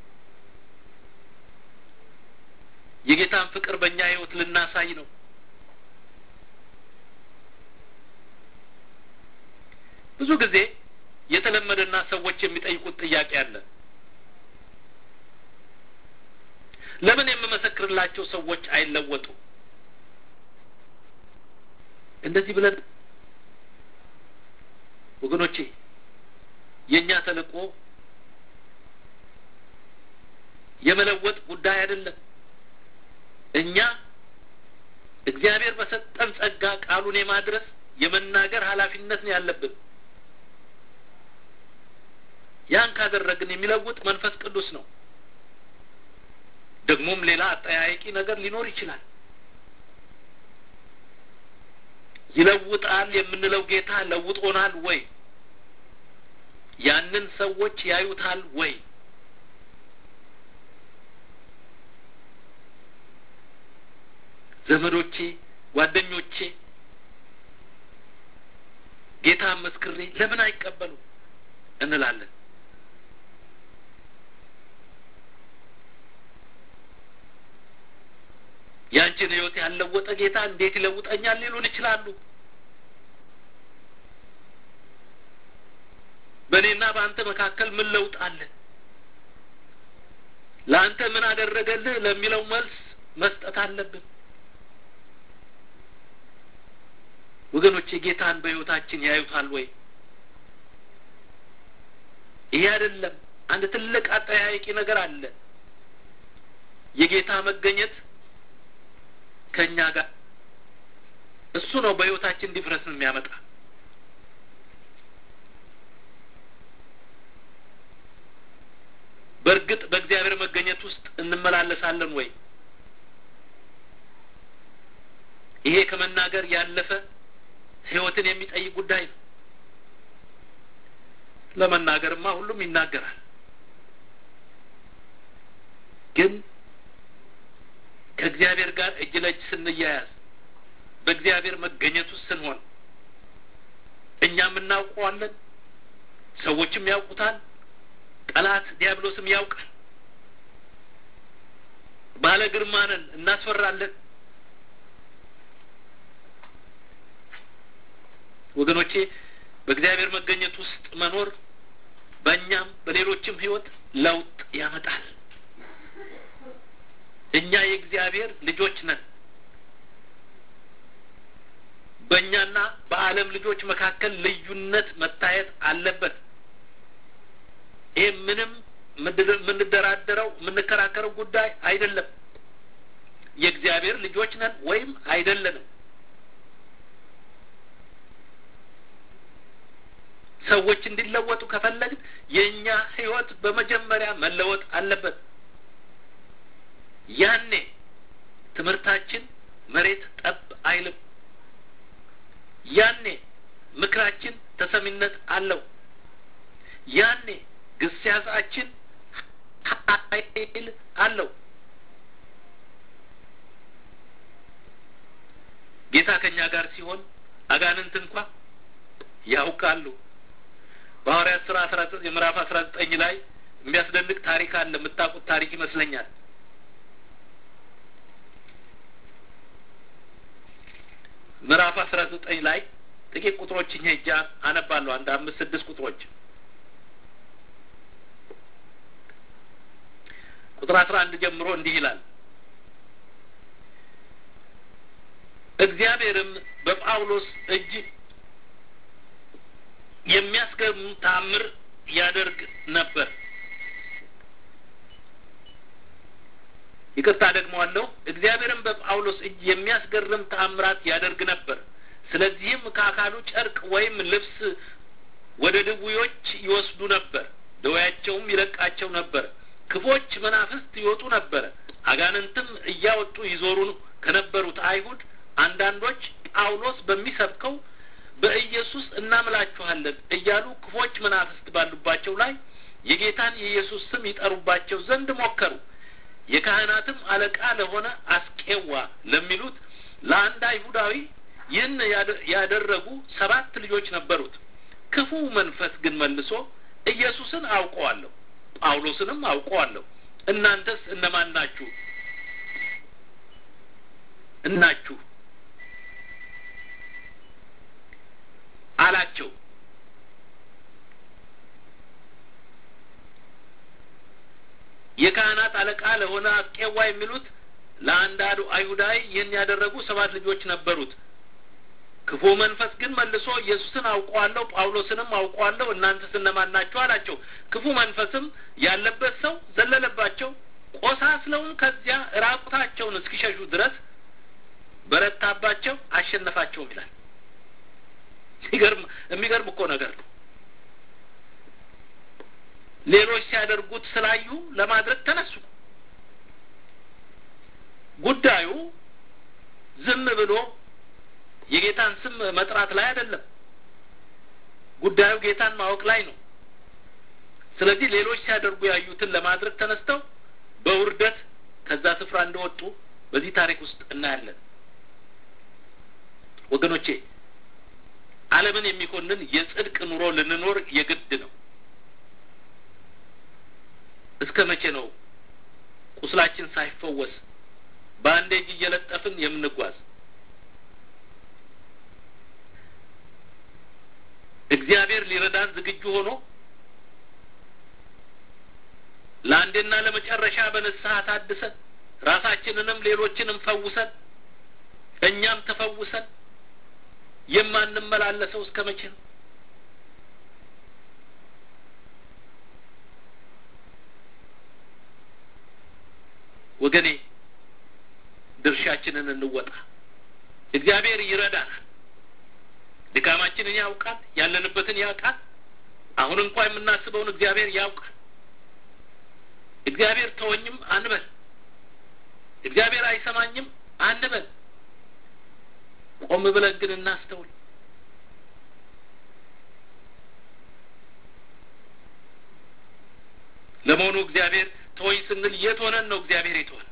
የጌታን ፍቅር በእኛ ህይወት ልናሳይ ነው። ብዙ ጊዜ የተለመደና ሰዎች የሚጠይቁት ጥያቄ አለ። ለምን የምመሰክርላቸው ሰዎች አይለወጡ? እንደዚህ ብለን ወገኖቼ የኛ ተልእኮ የመለወጥ ጉዳይ አይደለም። እኛ እግዚአብሔር በሰጠን ጸጋ ቃሉን የማድረስ የመናገር ኃላፊነት ነው ያለብን። ያን ካደረግን የሚለውጥ መንፈስ ቅዱስ ነው። ደግሞም ሌላ አጠያያቂ ነገር ሊኖር ይችላል። ይለውጣል የምንለው ጌታ ለውጦናል ወይ? ያንን ሰዎች ያዩታል ወይ? ዘመዶቼ፣ ጓደኞቼ ጌታ መስክሬ ለምን አይቀበሉ እንላለን። ያንቺን ህይወት ያለወጠ ጌታ እንዴት ይለውጠኛል ሊሉን ይችላሉ። በእኔና በአንተ መካከል ምን ለውጥ አለ? ለአንተ ምን አደረገልህ ለሚለው መልስ መስጠት አለብን። ወገኖቼ ጌታን በህይወታችን ያዩታል ወይ? ይሄ አይደለም። አንድ ትልቅ አጠያያቂ ነገር አለ። የጌታ መገኘት ከኛ ጋር እሱ ነው በህይወታችን ዲፍረንስ የሚያመጣ። በእርግጥ በእግዚአብሔር መገኘት ውስጥ እንመላለሳለን ወይ? ይሄ ከመናገር ያለፈ ህይወትን የሚጠይቅ ጉዳይ ነው። ለመናገርማ ሁሉም ይናገራል። ግን ከእግዚአብሔር ጋር እጅ ለእጅ ስንያያዝ በእግዚአብሔር መገኘት ውስጥ ስንሆን እኛም እናውቀዋለን፣ ሰዎችም ያውቁታል፣ ጠላት ዲያብሎስም ያውቃል። ባለ ግርማ ነን፣ እናስፈራለን። ወገኖቼ በእግዚአብሔር መገኘት ውስጥ መኖር በእኛም በሌሎችም ህይወት ለውጥ ያመጣል። እኛ የእግዚአብሔር ልጆች ነን። በእኛና በዓለም ልጆች መካከል ልዩነት መታየት አለበት። ይሄ ምንም ምንደራደረው ምንከራከረው ጉዳይ አይደለም። የእግዚአብሔር ልጆች ነን ወይም አይደለንም። ሰዎች እንዲለወጡ ከፈለግን የኛ ህይወት በመጀመሪያ መለወጥ አለበት። ያኔ ትምህርታችን መሬት ጠብ አይልም። ያኔ ምክራችን ተሰሚነት አለው። ያኔ ግስያሳችን ኃይል አለው። ጌታ ከኛ ጋር ሲሆን አጋንንት እንኳን ያውቃሉ። በሐዋርያት ሥራ ምዕራፍ አስራ ዘጠኝ ላይ የሚያስደንቅ ታሪክ አለ። የምታውቁት ታሪክ ይመስለኛል። ምዕራፍ አስራ ዘጠኝ ላይ ጥቂት ቁጥሮች ሄጄ አነባለሁ። አንድ አምስት ስድስት ቁጥሮች። ቁጥር አስራ አንድ ጀምሮ እንዲህ ይላል። እግዚአብሔርም በጳውሎስ እጅ የሚያስገርም ተአምር ያደርግ ነበር። ይቅርታ ደግሞ አለው እግዚአብሔርም በጳውሎስ እጅ የሚያስገርም ተአምራት ያደርግ ነበር። ስለዚህም ከአካሉ ጨርቅ ወይም ልብስ ወደ ድውዮች ይወስዱ ነበር፣ ደዌያቸውም ይለቃቸው ነበር። ክፎች መናፍስት ይወጡ ነበር። አጋንንትም እያወጡ ይዞሩ ከነበሩት አይሁድ አንዳንዶች ጳውሎስ በሚሰብከው በኢየሱስ እናምላችኋለን እያሉ ክፎች መናፍስት ባሉባቸው ላይ የጌታን የኢየሱስ ስም ይጠሩባቸው ዘንድ ሞከሩ። የካህናትም አለቃ ለሆነ አስቄዋ ለሚሉት ለአንድ አይሁዳዊ ይህን ያደረጉ ሰባት ልጆች ነበሩት። ክፉ መንፈስ ግን መልሶ ኢየሱስን አውቀዋለሁ፣ ጳውሎስንም አውቀዋለሁ፣ እናንተስ እነማን ናችሁ እናችሁ አላቸው። የካህናት አለቃ ለሆነ አስቄዋ የሚሉት ለአንድ አይሁዳዊ ይህን ያደረጉ ሰባት ልጆች ነበሩት። ክፉ መንፈስ ግን መልሶ ኢየሱስን አውቀዋለሁ፣ ጳውሎስንም አውቀዋለሁ፣ እናንተስ እነማን ናችሁ አላቸው። ክፉ መንፈስም ያለበት ሰው ዘለለባቸው፣ ቆሳስለውም ከዚያ ራቁታቸውን እስኪሸሹ ድረስ በረታባቸው፣ አሸነፋቸውም ይላል። ይገርም የሚገርም እኮ ነገር ነው። ሌሎች ሲያደርጉት ስላዩ ለማድረግ ተነሱ። ጉዳዩ ዝም ብሎ የጌታን ስም መጥራት ላይ አይደለም። ጉዳዩ ጌታን ማወቅ ላይ ነው። ስለዚህ ሌሎች ሲያደርጉ ያዩትን ለማድረግ ተነስተው በውርደት ከዛ ስፍራ እንደወጡ በዚህ ታሪክ ውስጥ እናያለን። ወገኖቼ ዓለምን የሚኮንን የጽድቅ ኑሮ ልንኖር የግድ ነው። እስከ መቼ ነው ቁስላችን ሳይፈወስ ባንዴጅ እየለጠፍን የምንጓዝ? እግዚአብሔር ሊረዳን ዝግጁ ሆኖ ለአንዴና ለመጨረሻ በንስሐ ታድሰን ራሳችንንም ሌሎችንም ፈውሰን እኛም ተፈውሰን የማንመላለሰው እስከ መቼ ነው? ወገኔ ድርሻችንን እንወጣ። እግዚአብሔር ይረዳናል። ድካማችንን ያውቃል፣ ያለንበትን ያውቃል። አሁን እንኳን የምናስበውን እግዚአብሔር ያውቃል። እግዚአብሔር ተወኝም አንበል፣ እግዚአብሔር አይሰማኝም አንበል። ቆም ብለን ግን እናስተውል። ለመሆኑ እግዚአብሔር ተወኝ ስንል የት ሆነን ነው እግዚአብሔር የተወን?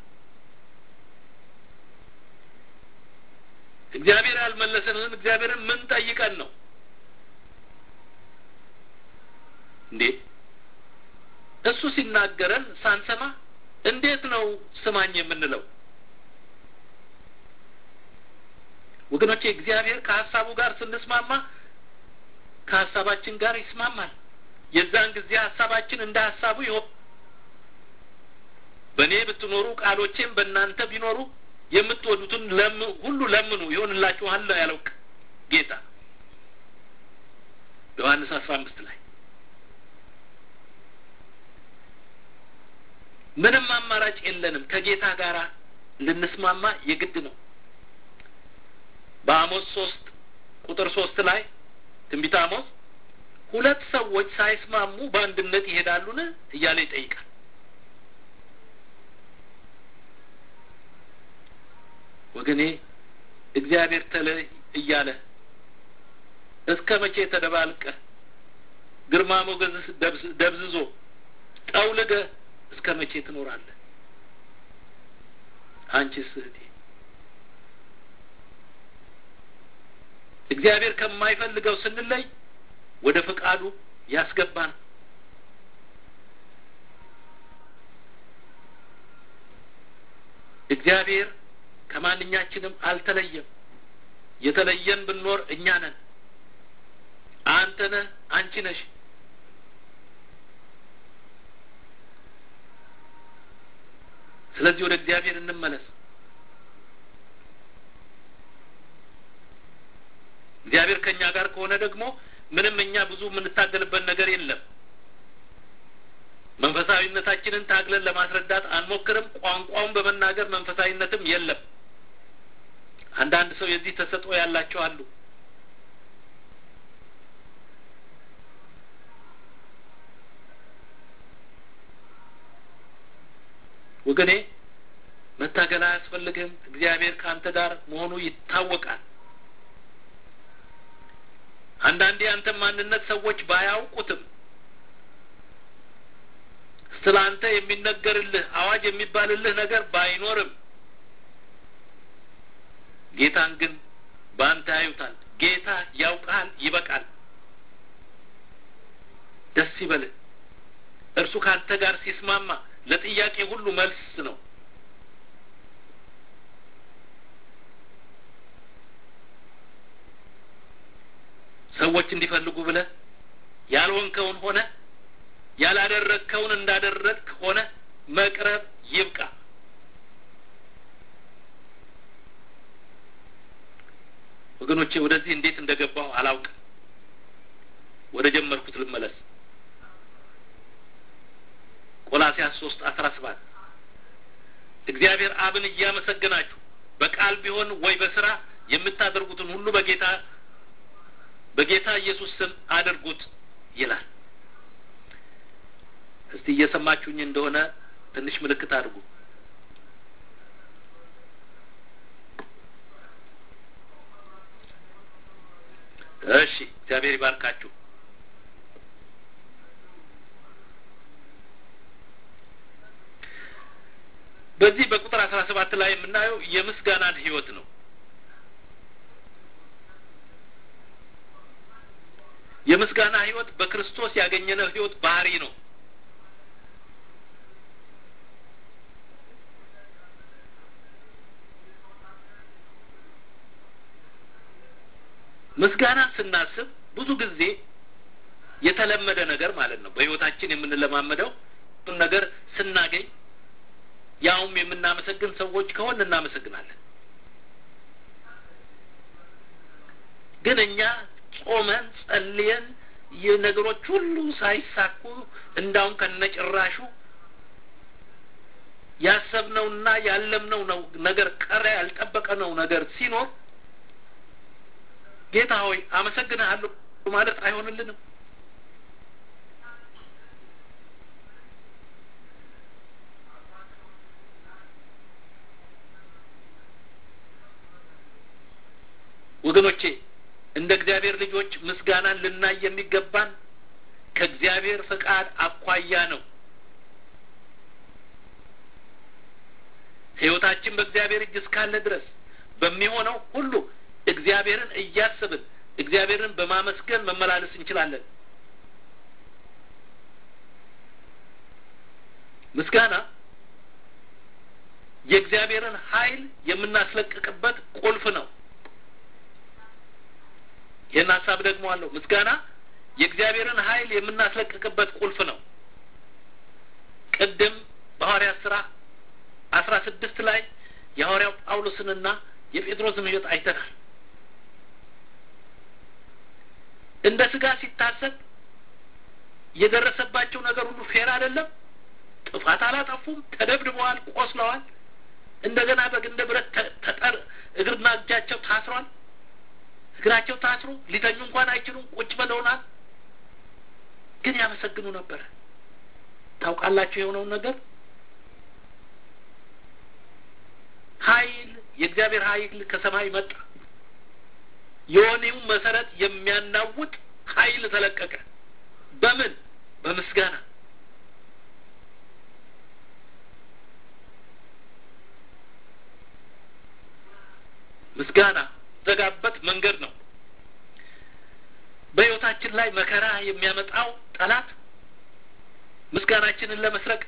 እግዚአብሔር ያልመለሰንን እግዚአብሔርን ምን ጠይቀን ነው እንዴ? እሱ ሲናገረን ሳንሰማ እንዴት ነው ስማኝ የምንለው? ወገኖቼ እግዚአብሔር ከሐሳቡ ጋር ስንስማማ ከሐሳባችን ጋር ይስማማል። የዛን ጊዜ ሐሳባችን እንደ ሐሳቡ ይሆን። በእኔ ብትኖሩ ቃሎቼም በእናንተ ቢኖሩ የምትወዱትን ሁሉ ለምኑ ይሆንላችኋል ያለው ጌታ ዮሐንስ አስራ አምስት ላይ። ምንም አማራጭ የለንም። ከጌታ ጋር ልንስማማ የግድ ነው። በአሞስ ሶስት ቁጥር ሶስት ላይ ትንቢተ አሞስ ሁለት ሰዎች ሳይስማሙ በአንድነት ይሄዳሉን እያለ ይጠይቃል። ወገኔ እግዚአብሔር ተለይ እያለ እስከ መቼ ተደባልቀ ግርማ ሞገስ ደብዝዞ ጠውልገ እስከ መቼ ትኖራለህ? አንቺስ እህቴ እግዚአብሔር ከማይፈልገው ስንለይ ወደ ፈቃዱ ያስገባን። እግዚአብሔር ከማንኛችንም አልተለየም። የተለየን ብንኖር እኛ ነን። አንተ ነህ፣ አንቺ ነሽ። ስለዚህ ወደ እግዚአብሔር እንመለስ። እግዚአብሔር ከኛ ጋር ከሆነ ደግሞ ምንም እኛ ብዙ የምንታገልበት ነገር የለም። መንፈሳዊነታችንን ታግለን ለማስረዳት አንሞክርም። ቋንቋውን በመናገር መንፈሳዊነትም የለም። አንዳንድ ሰው የዚህ ተሰጥኦ ያላቸው አሉ። ወገኔ መታገል አያስፈልግም። እግዚአብሔር ካንተ ጋር መሆኑ ይታወቃል። አንዳንዴ አንተ ማንነት ሰዎች ባያውቁትም ስላንተ የሚነገርልህ አዋጅ የሚባልልህ ነገር ባይኖርም ጌታን ግን ባንተ ያዩታል። ጌታ ያውቃል። ይበቃል። ደስ ይበልህ። እርሱ ካንተ ጋር ሲስማማ ለጥያቄ ሁሉ መልስ ነው። ሰዎች እንዲፈልጉ ብለህ ያልሆንከውን ሆነ ያላደረግከውን እንዳደረግክ ሆነ መቅረብ ይብቃ። ወገኖቼ ወደዚህ እንዴት እንደገባው አላውቅም። ወደ ጀመርኩት ልመለስ። ቆላስይስ ሶስት አስራ ሰባት እግዚአብሔር አብን እያመሰገናችሁ በቃል ቢሆን ወይ በስራ የምታደርጉትን ሁሉ በጌታ በጌታ ኢየሱስ ስም አድርጉት ይላል። እስቲ እየሰማችሁኝ እንደሆነ ትንሽ ምልክት አድርጉ። እሺ፣ እግዚአብሔር ይባርካችሁ። በዚህ በቁጥር አስራ ሰባት ላይ የምናየው የምስጋናን ህይወት ነው። የምስጋና ህይወት በክርስቶስ ያገኘነው ህይወት ባህሪ ነው። ምስጋና ስናስብ ብዙ ጊዜ የተለመደ ነገር ማለት ነው። በህይወታችን የምንለማመደው ነገር ስናገኝ ያውም የምናመሰግን ሰዎች ከሆነ እናመሰግናለን። ግን እኛ ጾመን ጸልየን የነገሮች ሁሉ ሳይሳኩ እንዳውም ከነጭራሹ ያሰብነውና ያለምነው ነው ነገር ቀረ ያልጠበቀነው ነገር ሲኖር ጌታ ሆይ አመሰግናለሁ ማለት አይሆንልንም። ወገኖቼ እንደ እግዚአብሔር ልጆች ምስጋናን ልናይ የሚገባን ከእግዚአብሔር ፈቃድ አኳያ ነው። ህይወታችን በእግዚአብሔር እጅ እስካለ ድረስ በሚሆነው ሁሉ እግዚአብሔርን እያሰብን እግዚአብሔርን በማመስገን መመላለስ እንችላለን። ምስጋና የእግዚአብሔርን ኃይል የምናስለቅቅበት ቁልፍ ነው። ይህን ሀሳብ ደግሞ አለው። ምስጋና የእግዚአብሔርን ኃይል የምናስለቅቅበት ቁልፍ ነው። ቅድም በሐዋርያት ሥራ አስራ ስድስት ላይ የሐዋርያው ጳውሎስንና የጴጥሮስን ህይወት አይተናል። እንደ ስጋ ሲታሰብ የደረሰባቸው ነገር ሁሉ ፌር አይደለም። ጥፋት አላጠፉም። ተደብድበዋል፣ ቆስለዋል። እንደገና በግንደ ብረት ተጠር እግርና እጃቸው ታስሯል። እግራቸው ታስሮ ሊተኙ እንኳን አይችሉም። ቁጭ ብለውናል። ግን ያመሰግኑ ነበር። ታውቃላችሁ የሆነውን ነገር ኃይል የእግዚአብሔር ኃይል ከሰማይ መጣ። የሆነው መሰረት የሚያናውጥ ኃይል ተለቀቀ። በምን? በምስጋና። ምስጋና ዘጋበት መንገድ ነው። በህይወታችን ላይ መከራ የሚያመጣው ጠላት ምስጋናችንን ለመስረቅ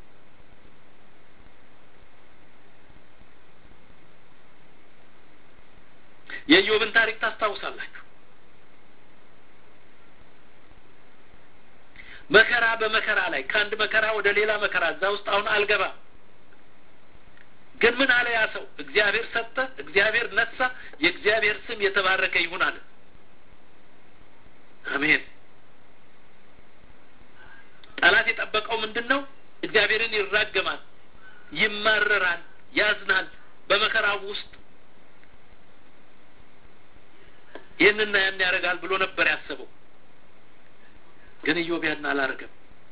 የኢዮብን ታሪክ ታስታውሳላችሁ። መከራ በመከራ ላይ ከአንድ መከራ ወደ ሌላ መከራ እዛ ውስጥ አሁን አልገባም። ግን ምን አለ ያ ሰው? እግዚአብሔር ሰጠ፣ እግዚአብሔር ነሳ፣ የእግዚአብሔር ስም የተባረከ ይሁን አለ። አሜን። ጠላት የጠበቀው ምንድነው? እግዚአብሔርን ይራገማል፣ ይማረራል፣ ያዝናል በመከራው ውስጥ ይህንና ያን ያደርጋል ብሎ ነበር ያሰበው። ግን ኢዮብ ያን አላረገም።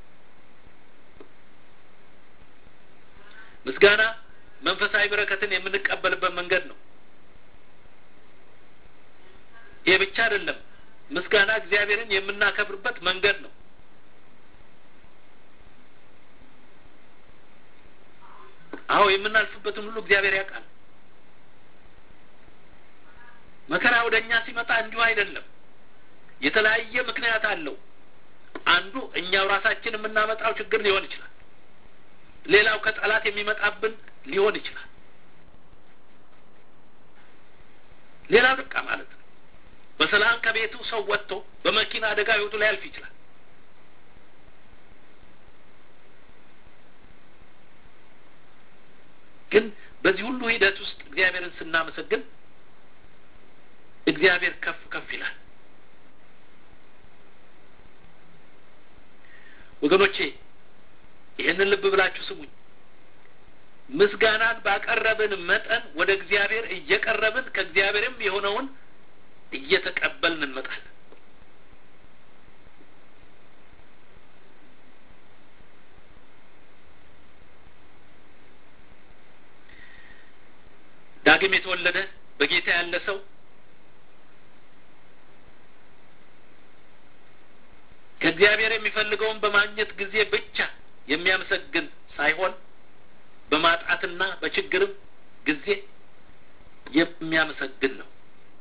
ምስጋና መንፈሳዊ በረከትን የምንቀበልበት መንገድ ነው። ይሄ ብቻ አይደለም፣ ምስጋና እግዚአብሔርን የምናከብርበት መንገድ ነው። አዎ የምናልፍበትን ሁሉ እግዚአብሔር ያውቃል። መከራ ወደኛ ሲመጣ እንዲሁ አይደለም፣ የተለያየ ምክንያት አለው። አንዱ እኛው ራሳችን የምናመጣው ችግር ሊሆን ይችላል። ሌላው ከጠላት የሚመጣብን ሊሆን ይችላል። ሌላው በቃ ማለት ነው በሰላም ከቤቱ ሰው ወጥቶ በመኪና አደጋ ህይወቱ ላይ ያልፍ ይችላል። ግን በዚህ ሁሉ ሂደት ውስጥ እግዚአብሔርን ስናመሰግን እግዚአብሔር ከፍ ከፍ ይላል። ወገኖቼ ይሄንን ልብ ብላችሁ ስሙኝ። ምስጋናን ባቀረብን መጠን ወደ እግዚአብሔር እየቀረብን ከእግዚአብሔርም የሆነውን እየተቀበልን እንመጣለን። ዳግም የተወለደ በጌታ ያለ ሰው ከእግዚአብሔር የሚፈልገውን በማግኘት ጊዜ ብቻ የሚያመሰግን ሳይሆን በማጣትና በችግርም ጊዜ የሚያመሰግን ነው።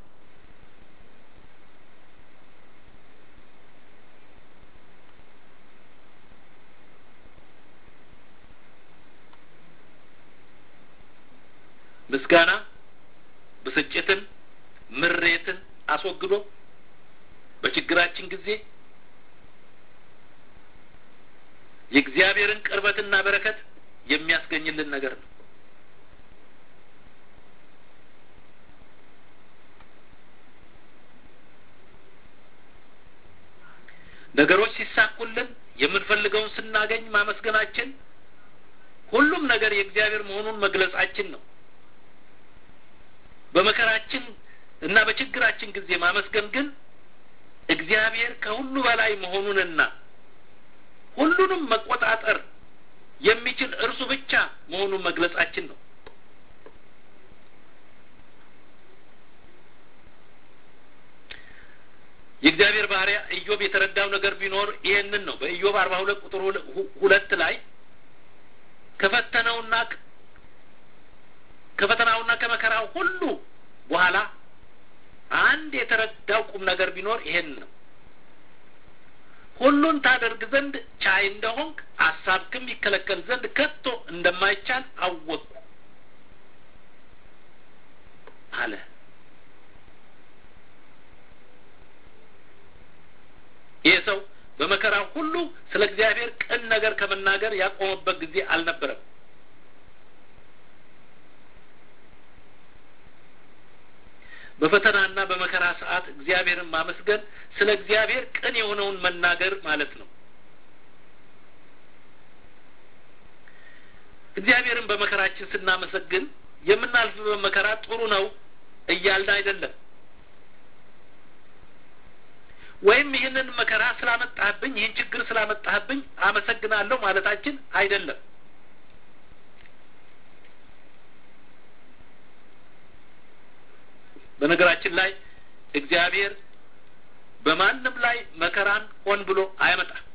ምስጋና ብስጭትን፣ ምሬትን አስወግዶ በችግራችን ጊዜ የእግዚአብሔርን ቅርበትና በረከት የሚያስገኝልን ነገር ነው። ነገሮች ሲሳኩልን የምንፈልገውን ስናገኝ ማመስገናችን ሁሉም ነገር የእግዚአብሔር መሆኑን መግለጻችን ነው። በመከራችን እና በችግራችን ጊዜ ማመስገን ግን እግዚአብሔር ከሁሉ በላይ መሆኑንና ሁሉንም መቆጣጠር የሚችል እርሱ ብቻ መሆኑን መግለጻችን ነው። የእግዚአብሔር ባሪያ ኢዮብ የተረዳው ነገር ቢኖር ይሄንን ነው። በኢዮብ አርባ ሁለት ቁጥር ሁለት ላይ ከፈተነውና ከፈተናውና ከመከራው ሁሉ በኋላ አንድ የተረዳው ቁም ነገር ቢኖር ይሄን ነው። ሁሉን ታደርግ ዘንድ ቻይ እንደሆንክ አሳብክም ይከለከል ዘንድ ከቶ እንደማይቻል አወቅኩ አለ። ይህ ሰው በመከራው ሁሉ ስለ እግዚአብሔር ቅን ነገር ከመናገር ያቆመበት ጊዜ አልነበረም። በፈተናና በመከራ ሰዓት እግዚአብሔርን ማመስገን ስለ እግዚአብሔር ቅን የሆነውን መናገር ማለት ነው። እግዚአብሔርን በመከራችን ስናመሰግን የምናልፍበት መከራ ጥሩ ነው እያልን አይደለም። ወይም ይህንን መከራ ስላመጣህብኝ ይህን ችግር ስላመጣህብኝ አመሰግናለሁ ማለታችን አይደለም። በነገራችን ላይ እግዚአብሔር በማንም ላይ መከራን ሆን ብሎ አያመጣም።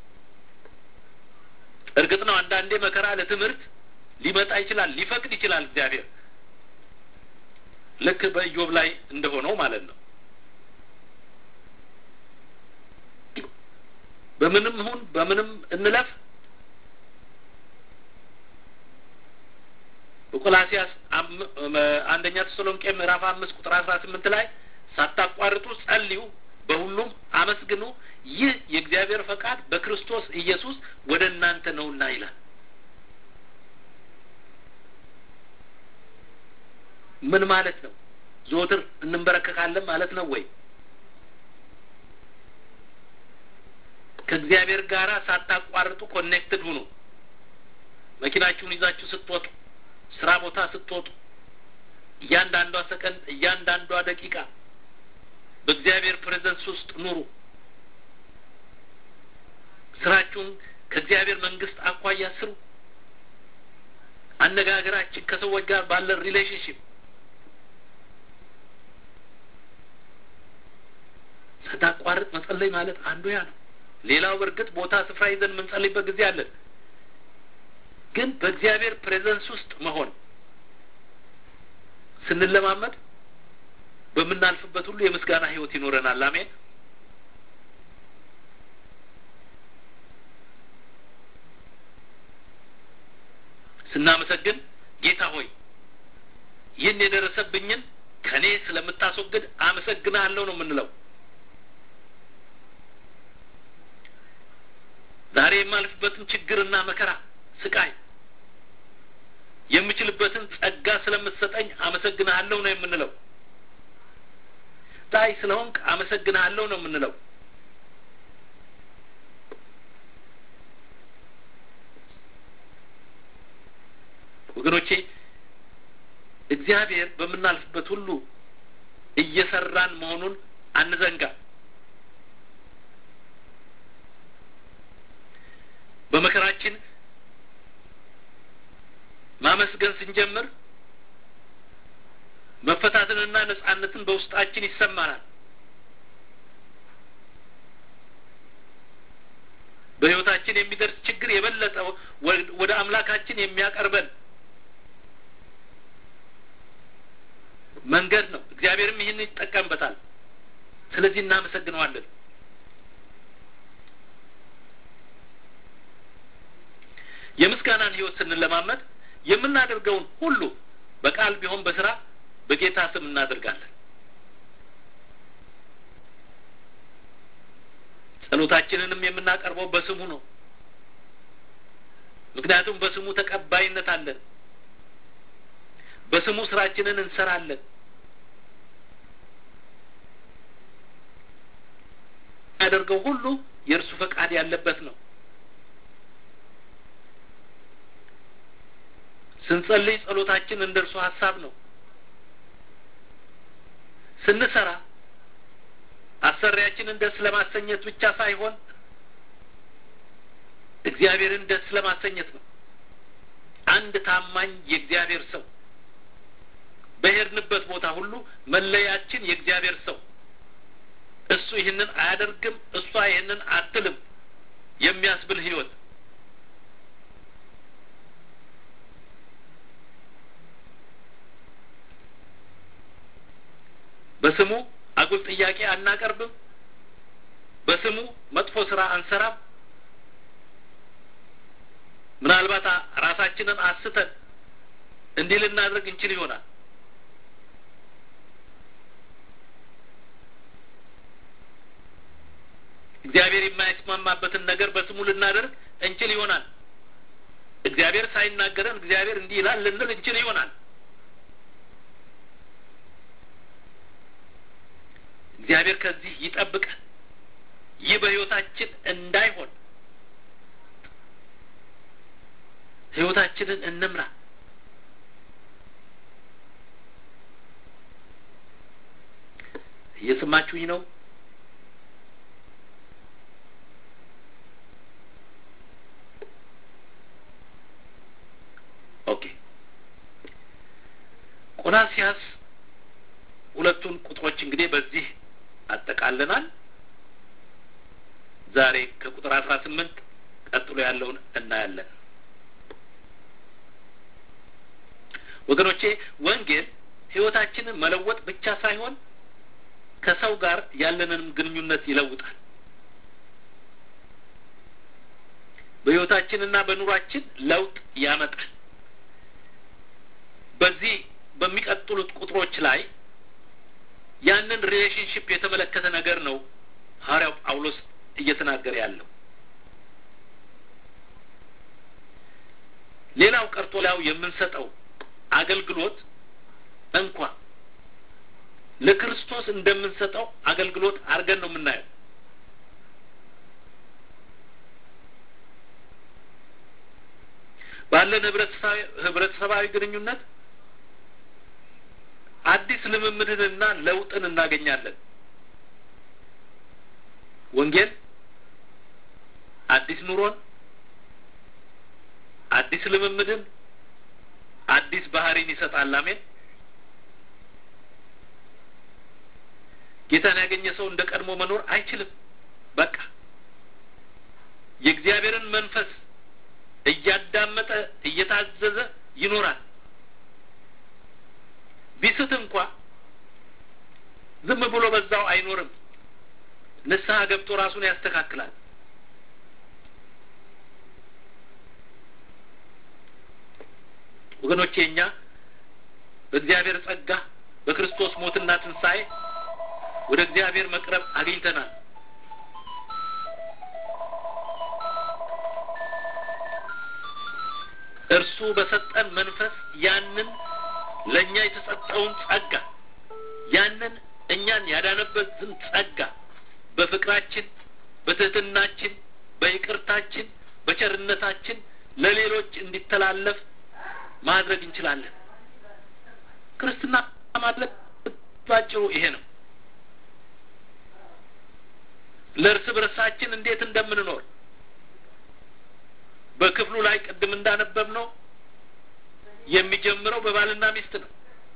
እርግጥ ነው አንዳንዴ መከራ ለትምህርት ሊመጣ ይችላል፣ ሊፈቅድ ይችላል እግዚአብሔር፣ ልክ በኢዮብ ላይ እንደሆነው ማለት ነው። በምንም ሁን በምንም እንለፍ በቆላሲያስ አንደኛ ተሰሎንቄ ምዕራፍ አምስት ቁጥር አስራ ስምንት ላይ ሳታቋርጡ ጸልዩ፣ በሁሉም አመስግኑ፣ ይህ የእግዚአብሔር ፈቃድ በክርስቶስ ኢየሱስ ወደ እናንተ ነውና ይላል። ምን ማለት ነው? ዘወትር እንበረከካለን ማለት ነው ወይ? ከእግዚአብሔር ጋር ሳታቋርጡ ኮኔክትድ ሁኑ። መኪናችሁን ይዛችሁ ስትወጡ፣ ስራ ቦታ ስትወጡ፣ እያንዳንዷ ሰከንድ እያንዳንዷ ደቂቃ በእግዚአብሔር ፕሬዘንስ ውስጥ ኑሩ። ስራችሁን ከእግዚአብሔር መንግስት አኳያ ስሩ። አነጋገራችን ከሰዎች ጋር ባለ ሪሌሽንሺፕ ሳታቋርጥ መጸለይ ማለት አንዱ ያ ነው። ሌላው በርግጥ ቦታ ስፍራ ይዘን የምንጸልይበት ጊዜ አለ። ግን በእግዚአብሔር ፕሬዘንስ ውስጥ መሆን ስንለማመድ በመናልፍበት ሁሉ የምስጋና ህይወት ይኖረናል። አሜን። ስናመሰግን ጌታ ሆይ ይህን የደረሰብኝን ከኔ ስለምታስወግድ አመሰግናለሁ ነው የምንለው። ዛሬ የማልፍበትን ችግርና መከራ ስቃይ የምችልበትን ጸጋ ስለምትሰጠኝ አመሰግናለሁ ነው የምንለው። ታይ ስለሆንክ አመሰግናለሁ ነው የምንለው። ወገኖቼ እግዚአብሔር በመናልፍበት ሁሉ እየሰራን መሆኑን አንዘንጋ። በመከራችን ማመስገን ስንጀምር መፈታትንና ነጻነትን በውስጣችን ይሰማናል። በህይወታችን የሚደርስ ችግር የበለጠ ወደ አምላካችን የሚያቀርበን መንገድ ነው። እግዚአብሔርም ይህን ይጠቀምበታል። ስለዚህ እናመሰግነዋለን። የምስጋናን ህይወት ስንለማመድ የምናደርገውን ሁሉ በቃል ቢሆን በስራ በጌታ ስም እናደርጋለን። ጸሎታችንንም የምናቀርበው በስሙ ነው። ምክንያቱም በስሙ ተቀባይነት አለን። በስሙ ስራችንን እንሰራለን። ያደርገው ሁሉ የእርሱ ፈቃድ ያለበት ነው። ስንጸልይ ጸሎታችን እንደርሱ ሐሳብ ነው። ስንሰራ አሰሪያችንን ደስ ለማሰኘት ብቻ ሳይሆን እግዚአብሔርን ደስ ለማሰኘት ነው። አንድ ታማኝ የእግዚአብሔር ሰው በሄድንበት ቦታ ሁሉ መለያችን የእግዚአብሔር ሰው እሱ ይህንን አያደርግም እሷ ይህንን አትልም የሚያስብል ህይወት በስሙ አጉል ጥያቄ አናቀርብም። በስሙ መጥፎ ስራ አንሰራም። ምናልባት ራሳችንን አስተን እንዲህ ልናደርግ እንችል ይሆናል። እግዚአብሔር የማይስማማበትን ነገር በስሙ ልናደርግ እንችል ይሆናል። እግዚአብሔር ሳይናገረን እግዚአብሔር እንዲህ ይላል ልንል እንችል ይሆናል። እግዚአብሔር ከዚህ ይጠብቀን። ይህ በህይወታችን እንዳይሆን ህይወታችንን እንምራ። እየሰማችሁኝ ነው? ኦኬ። ቆላስይስ ሁለቱን ቁጥሮች እንግዲህ በዚህ አጠቃለናል። ዛሬ ከቁጥር አስራ ስምንት ቀጥሎ ያለውን እናያለን። ወገኖቼ ወንጌል ህይወታችንን መለወጥ ብቻ ሳይሆን ከሰው ጋር ያለንንም ግንኙነት ይለውጣል። በህይወታችንና በኑሯችን ለውጥ ያመጣል። በዚህ በሚቀጥሉት ቁጥሮች ላይ ያንን ሪሌሽንሺፕ የተመለከተ ነገር ነው ሐዋርያው ጳውሎስ እየተናገረ ያለው። ሌላው ቀርቶ ላው የምንሰጠው አገልግሎት እንኳን ለክርስቶስ እንደምንሰጠው አገልግሎት አድርገን ነው የምናየው። ባለን ህብረተሰባዊ ህብረተሰባዊ ግንኙነት አዲስ ልምምድንና ለውጥን እናገኛለን። ወንጌል አዲስ ኑሮን፣ አዲስ ልምምድን፣ አዲስ ባህሪን ይሰጣል። አሜን። ጌታን ያገኘ ሰው እንደ ቀድሞ መኖር አይችልም። በቃ የእግዚአብሔርን መንፈስ እያዳመጠ እየታዘዘ ይኖራል። ቢስት እንኳን ዝም ብሎ በዛው አይኖርም። ንስሐ ገብቶ ራሱን ያስተካክላል። ወገኖቼ እኛ በእግዚአብሔር ጸጋ በክርስቶስ ሞትና ትንሣኤ ወደ እግዚአብሔር መቅረብ አግኝተናል። እርሱ በሰጠን መንፈስ ያንን ለኛ የተሰጠውን ጸጋ ያንን እኛን ያዳነበትን ጸጋ በፍቅራችን፣ በትህትናችን፣ በይቅርታችን፣ በቸርነታችን ለሌሎች እንዲተላለፍ ማድረግ እንችላለን። ክርስትና ማለት ባጭሩ ይሄ ነው። ለእርስ በርሳችን እንዴት እንደምንኖር በክፍሉ ላይ ቅድም እንዳነበብነው የሚጀምረው በባልና ሚስት ነው።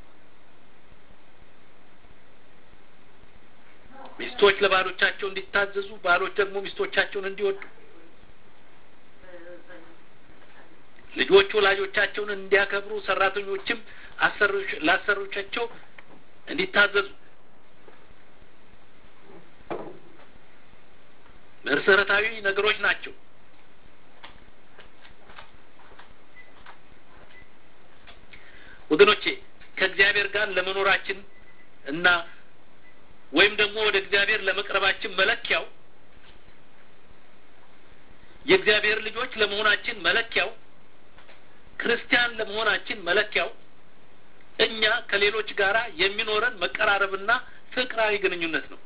ሚስቶች ለባሎቻቸው እንዲታዘዙ፣ ባሎች ደግሞ ሚስቶቻቸውን እንዲወዱ፣ ልጆች ወላጆቻቸውን እንዲያከብሩ፣ ሰራተኞችም ለአሰሪዎቻቸው እንዲታዘዙ መሰረታዊ ነገሮች ናቸው። ወገኖቼ ከእግዚአብሔር ጋር ለመኖራችን እና ወይም ደግሞ ወደ እግዚአብሔር ለመቅረባችን መለኪያው የእግዚአብሔር ልጆች ለመሆናችን መለኪያው ክርስቲያን ለመሆናችን መለኪያው እኛ ከሌሎች ጋራ የሚኖረን መቀራረብና ፍቅራዊ ግንኙነት ነው።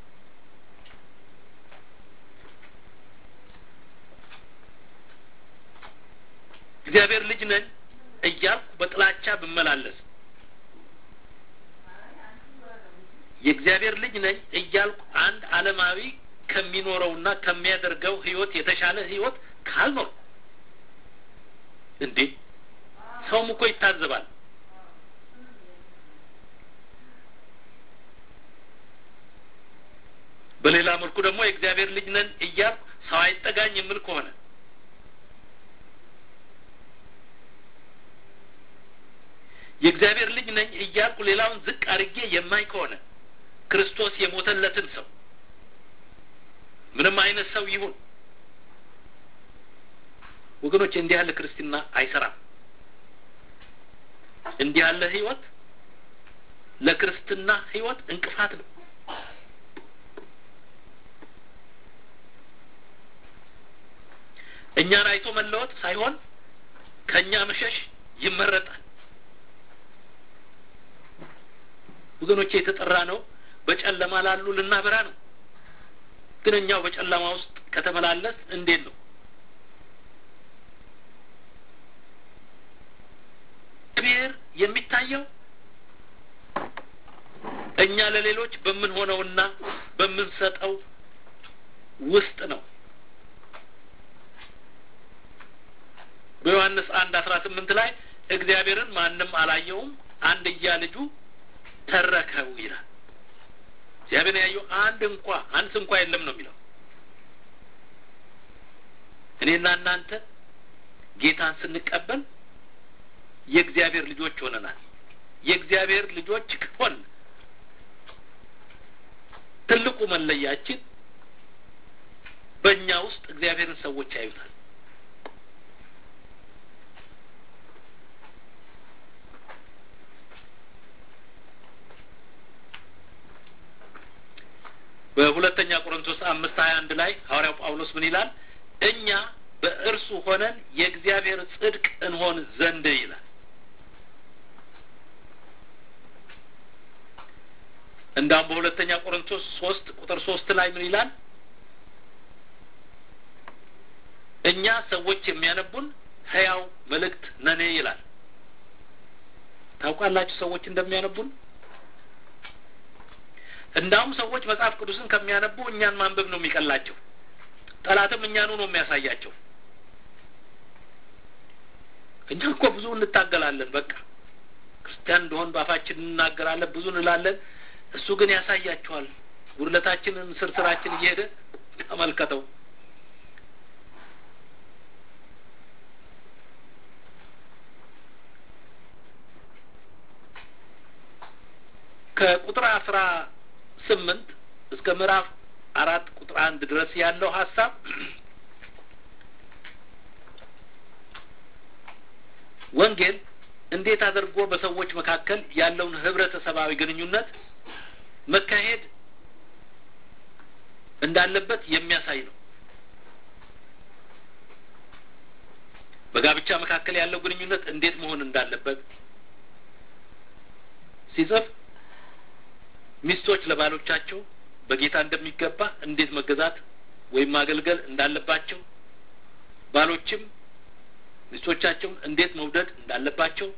እግዚአብሔር ልጅ ነን እያልኩ በጥላቻ ብመላለስ፣ የእግዚአብሔር ልጅ ነኝ እያልኩ አንድ ዓለማዊ ከሚኖረውና ከሚያደርገው ህይወት የተሻለ ህይወት ካልኖር እንዴ ሰውም እኮ ይታዘባል። በሌላ መልኩ ደግሞ የእግዚአብሔር ልጅ ነን እያልኩ ሰው አይጠጋኝ የምል ከሆነ የእግዚአብሔር ልጅ ነኝ እያልኩ ሌላውን ዝቅ አድርጌ የማይ ከሆነ ክርስቶስ የሞተለትን ሰው ምንም አይነት ሰው ይሁን ወገኖች እንዲህ ያለ ክርስትና አይሰራም። እንዲህ ያለ ህይወት ለክርስትና ህይወት እንቅፋት ነው። እኛን አይቶ መለወጥ ሳይሆን ከኛ መሸሽ ይመረጣል። ወገኖቼ የተጠራ ነው በጨለማ ላሉ ልናበራ ነው። ግን እኛው በጨለማ ውስጥ ከተመላለስ እንዴት ነው? እግዚአብሔር የሚታየው እኛ ለሌሎች በምንሆነውና በምንሰጠው ውስጥ ነው። በዮሐንስ አንድ አስራ ስምንት ላይ እግዚአብሔርን ማንም አላየውም አንድያ ልጁ ተረከው ይላል። እግዚአብሔር ያየው አንድ እንኳን አንስ እንኳን የለም ነው የሚለው። እኔና እናንተ ጌታን ስንቀበል የእግዚአብሔር ልጆች ሆነናል። የእግዚአብሔር ልጆች ከሆን ትልቁ መለያችን በእኛ ውስጥ እግዚአብሔርን ሰዎች ያዩታል። በሁለተኛ ቆሮንቶስ አምስት ሀያ አንድ ላይ ሐዋርያው ጳውሎስ ምን ይላል? እኛ በእርሱ ሆነን የእግዚአብሔር ጽድቅ እንሆን ዘንድ ይላል። እንዳም በሁለተኛ ቆሮንቶስ ሶስት ቁጥር ሶስት ላይ ምን ይላል? እኛ ሰዎች የሚያነቡን ሕያው መልእክት ነኔ ይላል። ታውቃላችሁ ሰዎች እንደሚያነቡን? እንዳውም ሰዎች መጽሐፍ ቅዱስን ከሚያነቡ እኛን ማንበብ ነው የሚቀላቸው። ጠላትም እኛኑ ነው የሚያሳያቸው። እኛ እኮ ብዙ እንታገላለን። በቃ ክርስቲያን እንደሆን ባፋችን እንናገራለን፣ ብዙ እንላለን። እሱ ግን ያሳያቸዋል ጉድለታችንን፣ ስር ስራችን እየሄደ ተመልከተው። ከቁጥር አስራ ስምንት እስከ ምዕራፍ አራት ቁጥር አንድ ድረስ ያለው ሐሳብ ወንጌል እንዴት አድርጎ በሰዎች መካከል ያለውን ህብረተሰባዊ ግንኙነት መካሄድ እንዳለበት የሚያሳይ ነው። በጋብቻ መካከል ያለው ግንኙነት እንዴት መሆን እንዳለበት ሲጽፍ ሚስቶች ለባሎቻቸው በጌታ እንደሚገባ እንዴት መገዛት ወይም ማገልገል እንዳለባቸው፣ ባሎችም ሚስቶቻቸውን እንዴት መውደድ እንዳለባቸው፣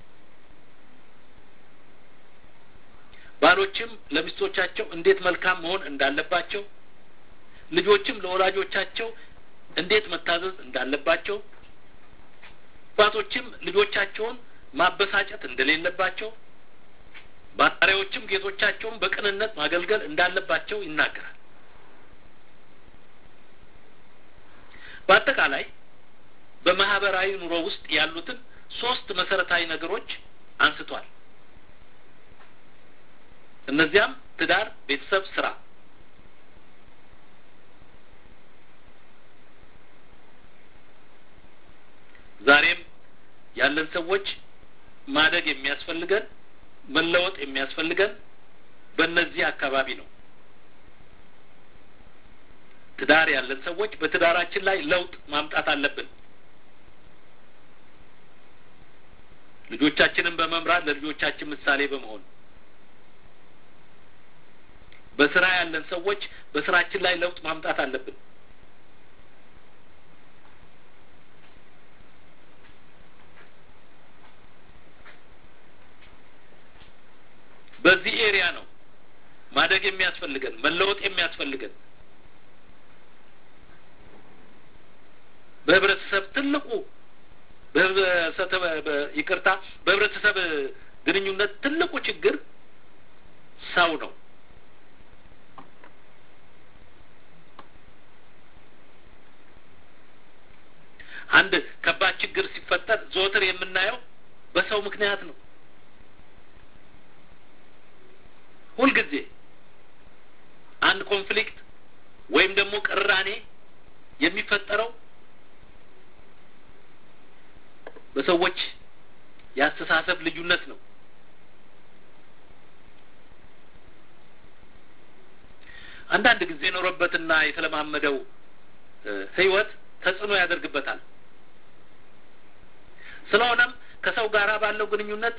ባሎችም ለሚስቶቻቸው እንዴት መልካም መሆን እንዳለባቸው፣ ልጆችም ለወላጆቻቸው እንዴት መታዘዝ እንዳለባቸው፣ አባቶችም ልጆቻቸውን ማበሳጨት እንደሌለባቸው፣ ባሪያዎችም ጌቶቻቸውን በቅንነት ማገልገል እንዳለባቸው ይናገራል። በአጠቃላይ በማህበራዊ ኑሮ ውስጥ ያሉትን ሶስት መሰረታዊ ነገሮች አንስቷል። እነዚያም ትዳር፣ ቤተሰብ፣ ስራ። ዛሬም ያለን ሰዎች ማደግ የሚያስፈልገን መለወጥ የሚያስፈልገን በእነዚህ አካባቢ ነው። ትዳር ያለን ሰዎች በትዳራችን ላይ ለውጥ ማምጣት አለብን። ልጆቻችንን በመምራት ለልጆቻችን ምሳሌ በመሆን። በስራ ያለን ሰዎች በስራችን ላይ ለውጥ ማምጣት አለብን። በዚህ ኤሪያ ነው ማደግ የሚያስፈልገን መለወጥ የሚያስፈልገን። በህብረተሰብ ትልቁ በህብረተሰብ ይቅርታ በህብረተሰብ ግንኙነት ትልቁ ችግር ሰው ነው። አንድ ከባድ ችግር ሲፈጠር ዘወትር የምናየው በሰው ምክንያት ነው። ሁልጊዜ አንድ ኮንፍሊክት ወይም ደግሞ ቅራኔ የሚፈጠረው በሰዎች ያስተሳሰብ ልዩነት ነው። አንዳንድ ጊዜ ኖሮበትና የተለማመደው ህይወት ተጽዕኖ ያደርግበታል። ስለሆነም ከሰው ጋራ ባለው ግንኙነት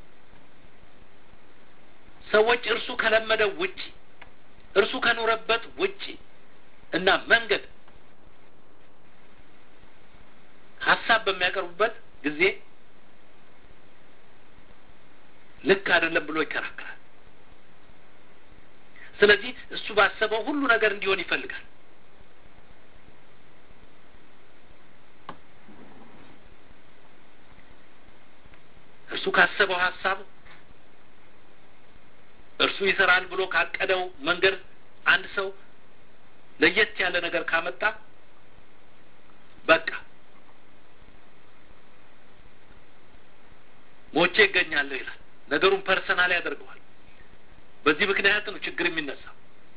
ሰዎች እርሱ ከለመደው ውጪ እርሱ ከኖረበት ውጪ እና መንገድ ሐሳብ በሚያቀርቡበት ጊዜ ልክ አይደለም ብሎ ይከራከራል። ስለዚህ እሱ ባሰበው ሁሉ ነገር እንዲሆን ይፈልጋል። እርሱ ካሰበው ሐሳብ እርሱ ይሰራል ብሎ ካቀደው መንገድ አንድ ሰው ለየት ያለ ነገር ካመጣ በቃ ሞቼ ይገኛለሁ ይላል። ነገሩን ፐርሰናል ያደርገዋል። በዚህ ምክንያት ነው ችግር የሚነሳው።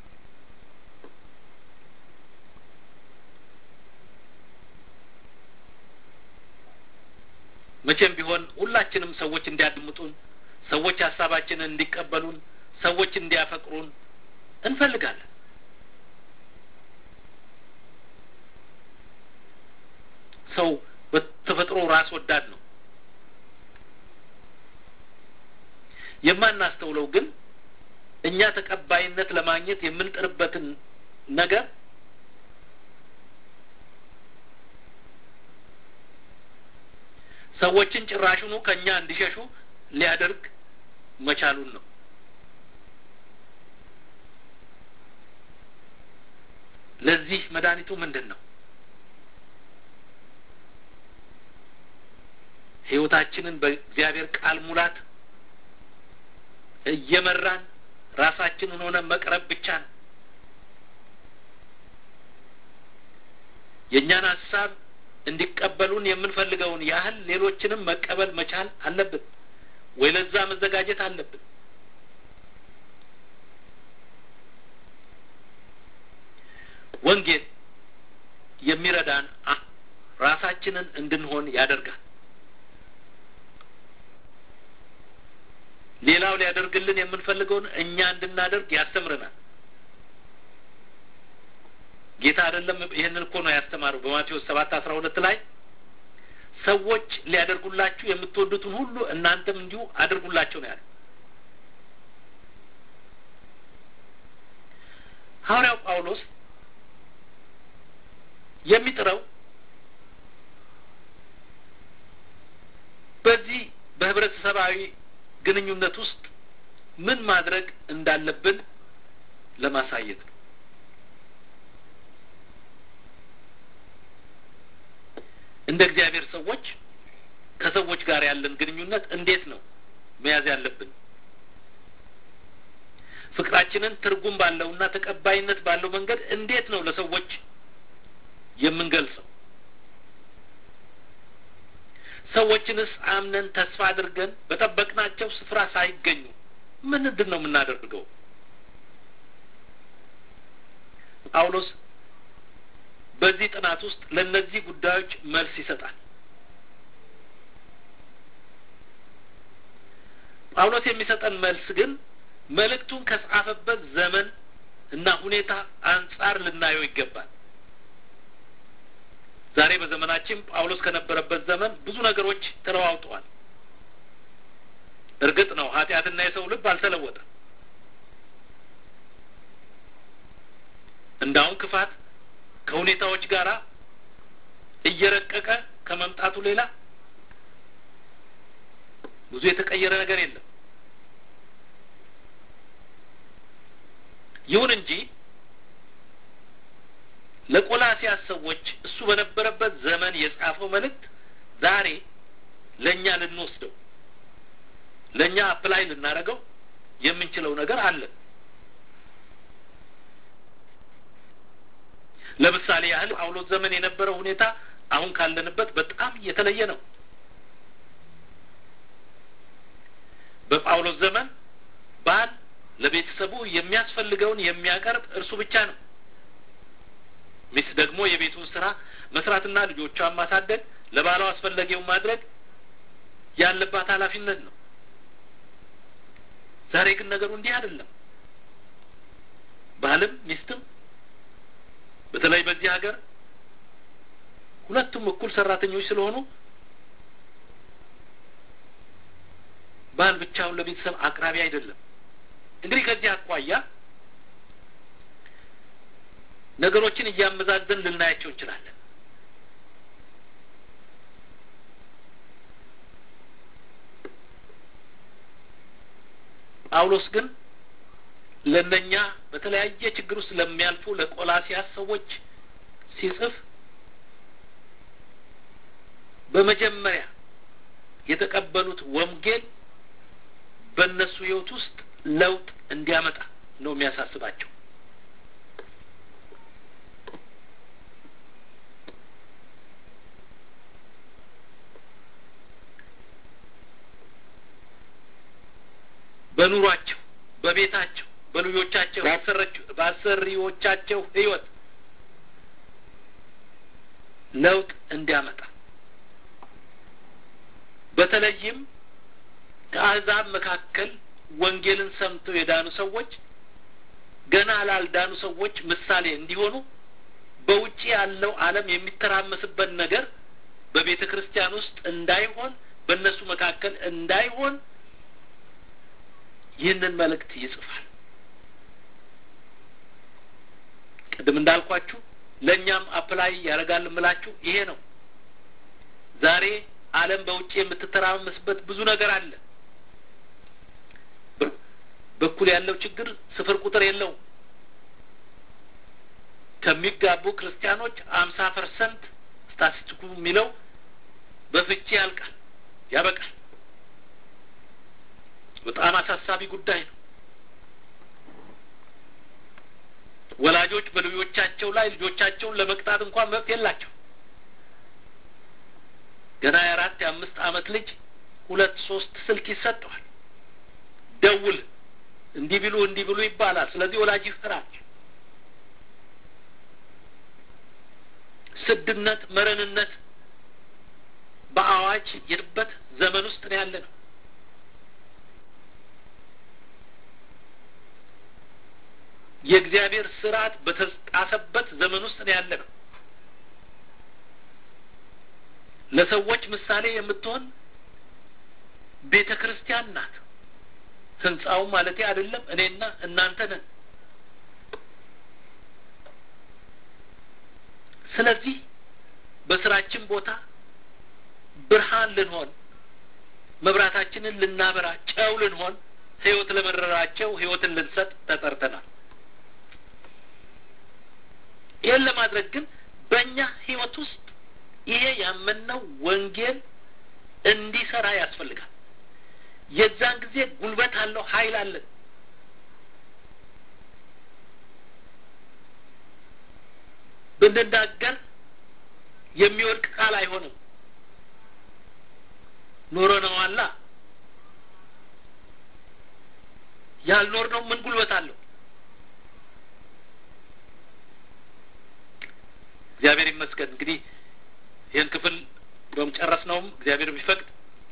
መቼም ቢሆን ሁላችንም ሰዎች እንዲያድምጡን፣ ሰዎች ሐሳባችንን እንዲቀበሉን፣ ሰዎች እንዲያፈቅሩን እንፈልጋለን። ሰው በተፈጥሮ ራስ ወዳድ ነው። የማናስተውለው ግን እኛ ተቀባይነት ለማግኘት የምንጥርበትን ነገር ሰዎችን ጭራሹኑ ከኛ እንዲሸሹ ሊያደርግ መቻሉን ነው። ለዚህ መድኃኒቱ ምንድነው? ሕይወታችንን በእግዚአብሔር ቃል ሙላት እየመራን ራሳችንን ሆነ መቅረብ ብቻ ነው። የኛን ሐሳብ እንዲቀበሉን የምንፈልገውን ያህል ሌሎችንም መቀበል መቻል አለብን ወይ ለዛ መዘጋጀት አለብን። ወንጌል የሚረዳን ራሳችንን እንድንሆን ያደርጋል። ሌላው ሊያደርግልን የምንፈልገውን እኛ እንድናደርግ ያስተምረናል። ጌታ አይደለም ይሄንን እኮ ነው ያስተማረው በማቴዎስ ሰባት አስራ ሁለት ላይ ሰዎች ሊያደርጉላችሁ የምትወዱትን ሁሉ እናንተም እንዲሁ አድርጉላቸው ነው ያለው። ሐዋርያው ጳውሎስ የሚጥረው በዚህ በህብረተሰባዊ ግንኙነት ውስጥ ምን ማድረግ እንዳለብን ለማሳየት ነው። እንደ እግዚአብሔር ሰዎች ከሰዎች ጋር ያለን ግንኙነት እንዴት ነው መያዝ ያለብን? ፍቅራችንን ትርጉም ባለውና ተቀባይነት ባለው መንገድ እንዴት ነው ለሰዎች የምንገልጸው? ሰዎችንስ አምነን ተስፋ አድርገን በጠበቅናቸው ስፍራ ሳይገኙ ምንድን ነው የምናደርገው? ጳውሎስ በዚህ ጥናት ውስጥ ለነዚህ ጉዳዮች መልስ ይሰጣል። ጳውሎስ የሚሰጠን መልስ ግን መልእክቱን ከጻፈበት ዘመን እና ሁኔታ አንጻር ልናየው ይገባል። ዛሬ በዘመናችን ጳውሎስ ከነበረበት ዘመን ብዙ ነገሮች ተለዋውጠዋል። እርግጥ ነው ኃጢአትና የሰው ልብ አልተለወጠም። እንዳውም ክፋት ከሁኔታዎች ጋር እየረቀቀ ከመምጣቱ ሌላ ብዙ የተቀየረ ነገር የለም። ይሁን እንጂ ለቆላስያስ ሰዎች እሱ በነበረበት ዘመን የጻፈው መልእክት ዛሬ ለኛ ልንወስደው ለኛ አፕላይ ልናደርገው የምንችለው ነገር አለ። ለምሳሌ ያህል ጳውሎስ ዘመን የነበረው ሁኔታ አሁን ካለንበት በጣም የተለየ ነው። በጳውሎስ ዘመን ባል ለቤተሰቡ የሚያስፈልገውን የሚያቀርብ እርሱ ብቻ ነው። ሚስት ደግሞ የቤቱን ስራ መስራትና ልጆቿን ማሳደግ ለባሏ አስፈላጊውን ማድረግ ያለባት ኃላፊነት ነው። ዛሬ ግን ነገሩ እንዲህ አይደለም። ባልም ሚስትም በተለይ በዚህ ሀገር ሁለቱም እኩል ሰራተኞች ስለሆኑ ባል ብቻውን ለቤተሰብ አቅራቢ አይደለም። እንግዲህ ከዚህ አኳያ ነገሮችን እያመዛዘን ልናያቸው እንችላለን። ጳውሎስ ግን ለነኛ በተለያየ ችግር ውስጥ ለሚያልፉ ለቆላስያስ ሰዎች ሲጽፍ በመጀመሪያ የተቀበሉት ወንጌል በእነሱ ሕይወት ውስጥ ለውጥ እንዲያመጣ ነው የሚያሳስባቸው። በኑሯቸው፣ በቤታቸው፣ በልጆቻቸው፣ በአሰሪዎቻቸው ሕይወት ለውጥ እንዲያመጣ በተለይም ከአሕዛብ መካከል ወንጌልን ሰምተው የዳኑ ሰዎች ገና ላልዳኑ ሰዎች ምሳሌ እንዲሆኑ በውጪ ያለው ዓለም የሚተራመስበት ነገር በቤተ ክርስቲያን ውስጥ እንዳይሆን በእነሱ መካከል እንዳይሆን ይህንን መልእክት ይጽፋል። ቅድም እንዳልኳችሁ ለእኛም አፕላይ ያደርጋል እምላችሁ ይሄ ነው። ዛሬ ዓለም በውጪ የምትተራመስበት ብዙ ነገር አለ። በኩል ያለው ችግር ስፍር ቁጥር የለውም። ከሚጋቡ ክርስቲያኖች አምሳ ፐርሰንት ስታቲስቲኩ የሚለው በፍቺ ያልቃል፣ ያበቃል። በጣም አሳሳቢ ጉዳይ ነው። ወላጆች በልጆቻቸው ላይ ልጆቻቸውን ለመቅጣት እንኳን መብት የላቸው። ገና የአራት የአምስት ዓመት ልጅ ሁለት ሶስት ስልክ ይሰጠዋል። ደውል እንዲህ ብሉ እንዲህ ብሉ ይባላል። ስለዚህ ወላጅ ይፈራል። ስድነት፣ መረንነት በአዋጅ የበት ዘመን ውስጥ ነው ያለ ነው። የእግዚአብሔር ስርዓት በተጣሰበት ዘመን ውስጥ ነው ያለ ነው። ለሰዎች ምሳሌ የምትሆን ቤተ ክርስቲያን ናት። ህንጻው ማለት አይደለም፣ እኔና እናንተ ነን። ስለዚህ በስራችን ቦታ ብርሃን ልንሆን፣ መብራታችንን ልናበራ፣ ጨው ልንሆን፣ ህይወት ለመረራቸው ህይወትን ልንሰጥ ተጠርተናል። ይሄን ለማድረግ ግን በእኛ ህይወት ውስጥ ይሄ ያመነው ወንጌል እንዲሰራ ያስፈልጋል። የዛን ጊዜ ጉልበት አለው፣ ኃይል አለን። ብንናገር የሚወድቅ ቃል አይሆንም። ኖሮ ነው አላ ያልኖር ነው ምን ጉልበት አለው? እግዚአብሔር ይመስገን። እንግዲህ ይህን ክፍል በመጨረስ ነው እግዚአብሔር ቢፈቅድ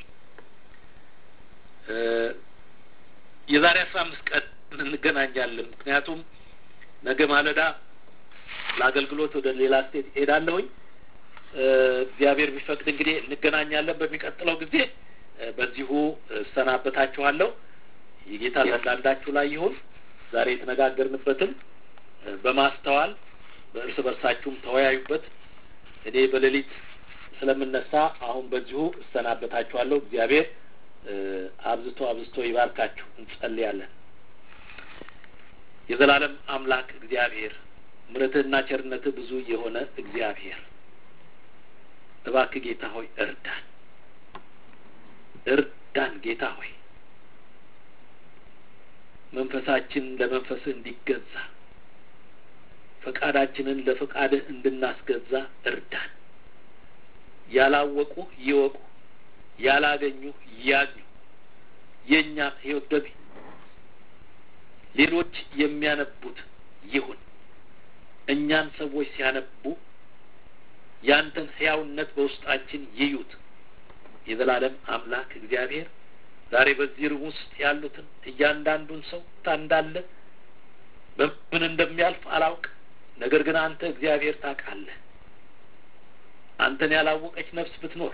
የዛሬ አስራ አምስት ቀን እንገናኛለን። ምክንያቱም ነገ ማለዳ ለአገልግሎት ወደ ሌላ ስቴት ሄዳለሁኝ። እግዚአብሔር ቢፈቅድ እንግዲህ እንገናኛለን። በሚቀጥለው ጊዜ በዚሁ ሰናበታችኋለሁ። የጌታ ያንዳንዳችሁ ላይ ይሁን። ዛሬ የተነጋገርንበትን በማስተዋል በእርስ በርሳችሁም ተወያዩበት። እኔ በሌሊት ስለምነሳ አሁን በዚሁ እሰናበታችኋለሁ። እግዚአብሔር አብዝቶ አብዝቶ ይባርካችሁ። እንጸልያለን። የዘላለም አምላክ እግዚአብሔር፣ ምሕረትህና ቸርነትህ ብዙ የሆነ እግዚአብሔር፣ እባክህ ጌታ ሆይ እርዳን፣ እርዳን ጌታ ሆይ መንፈሳችን ለመንፈስህ እንዲገዛ፣ ፈቃዳችንን ለፈቃድህ እንድናስገዛ እርዳን። ያላወቁ ይወቁ፣ ያላገኙ ያግኙ። የኛ ህይወት ደግሞ ሌሎች የሚያነቡት ይሁን። እኛን ሰዎች ሲያነቡ ያንተን ሕያውነት በውስጣችን ይዩት። የዘላለም አምላክ እግዚአብሔር ዛሬ በዚህ ሩም ውስጥ ያሉትን እያንዳንዱን ሰው ታንዳለ በምን እንደሚያልፍ አላውቅ። ነገር ግን አንተ እግዚአብሔር ታውቃለህ። አንተን ያላወቀች ነፍስ ብትኖር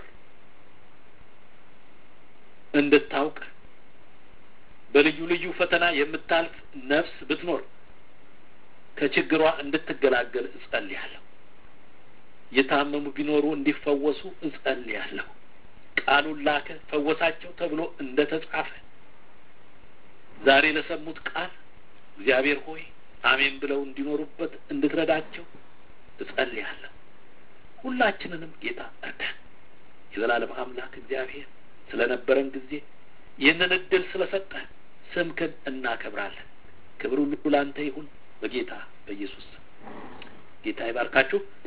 እንድታውቅ፣ በልዩ ልዩ ፈተና የምታልፍ ነፍስ ብትኖር ከችግሯ እንድትገላገል እጸልያለሁ። የታመሙ ቢኖሩ እንዲፈወሱ እጸልያለሁ። ቃሉን ላከ ፈወሳቸው ተብሎ እንደተጻፈ ዛሬ ለሰሙት ቃል እግዚአብሔር ሆይ አሜን ብለው እንዲኖሩበት እንድትረዳቸው እጸልያለሁ። ሁላችንንም ጌታ እርዳን። የዘላለም አምላክ እግዚአብሔር ስለነበረን ጊዜ ይህንን እድል ስለሰጠን ስምህን እናከብራለን። ክብር ሁሉ ላንተ ይሁን በጌታ በኢየሱስ። ጌታ ይባርካችሁ።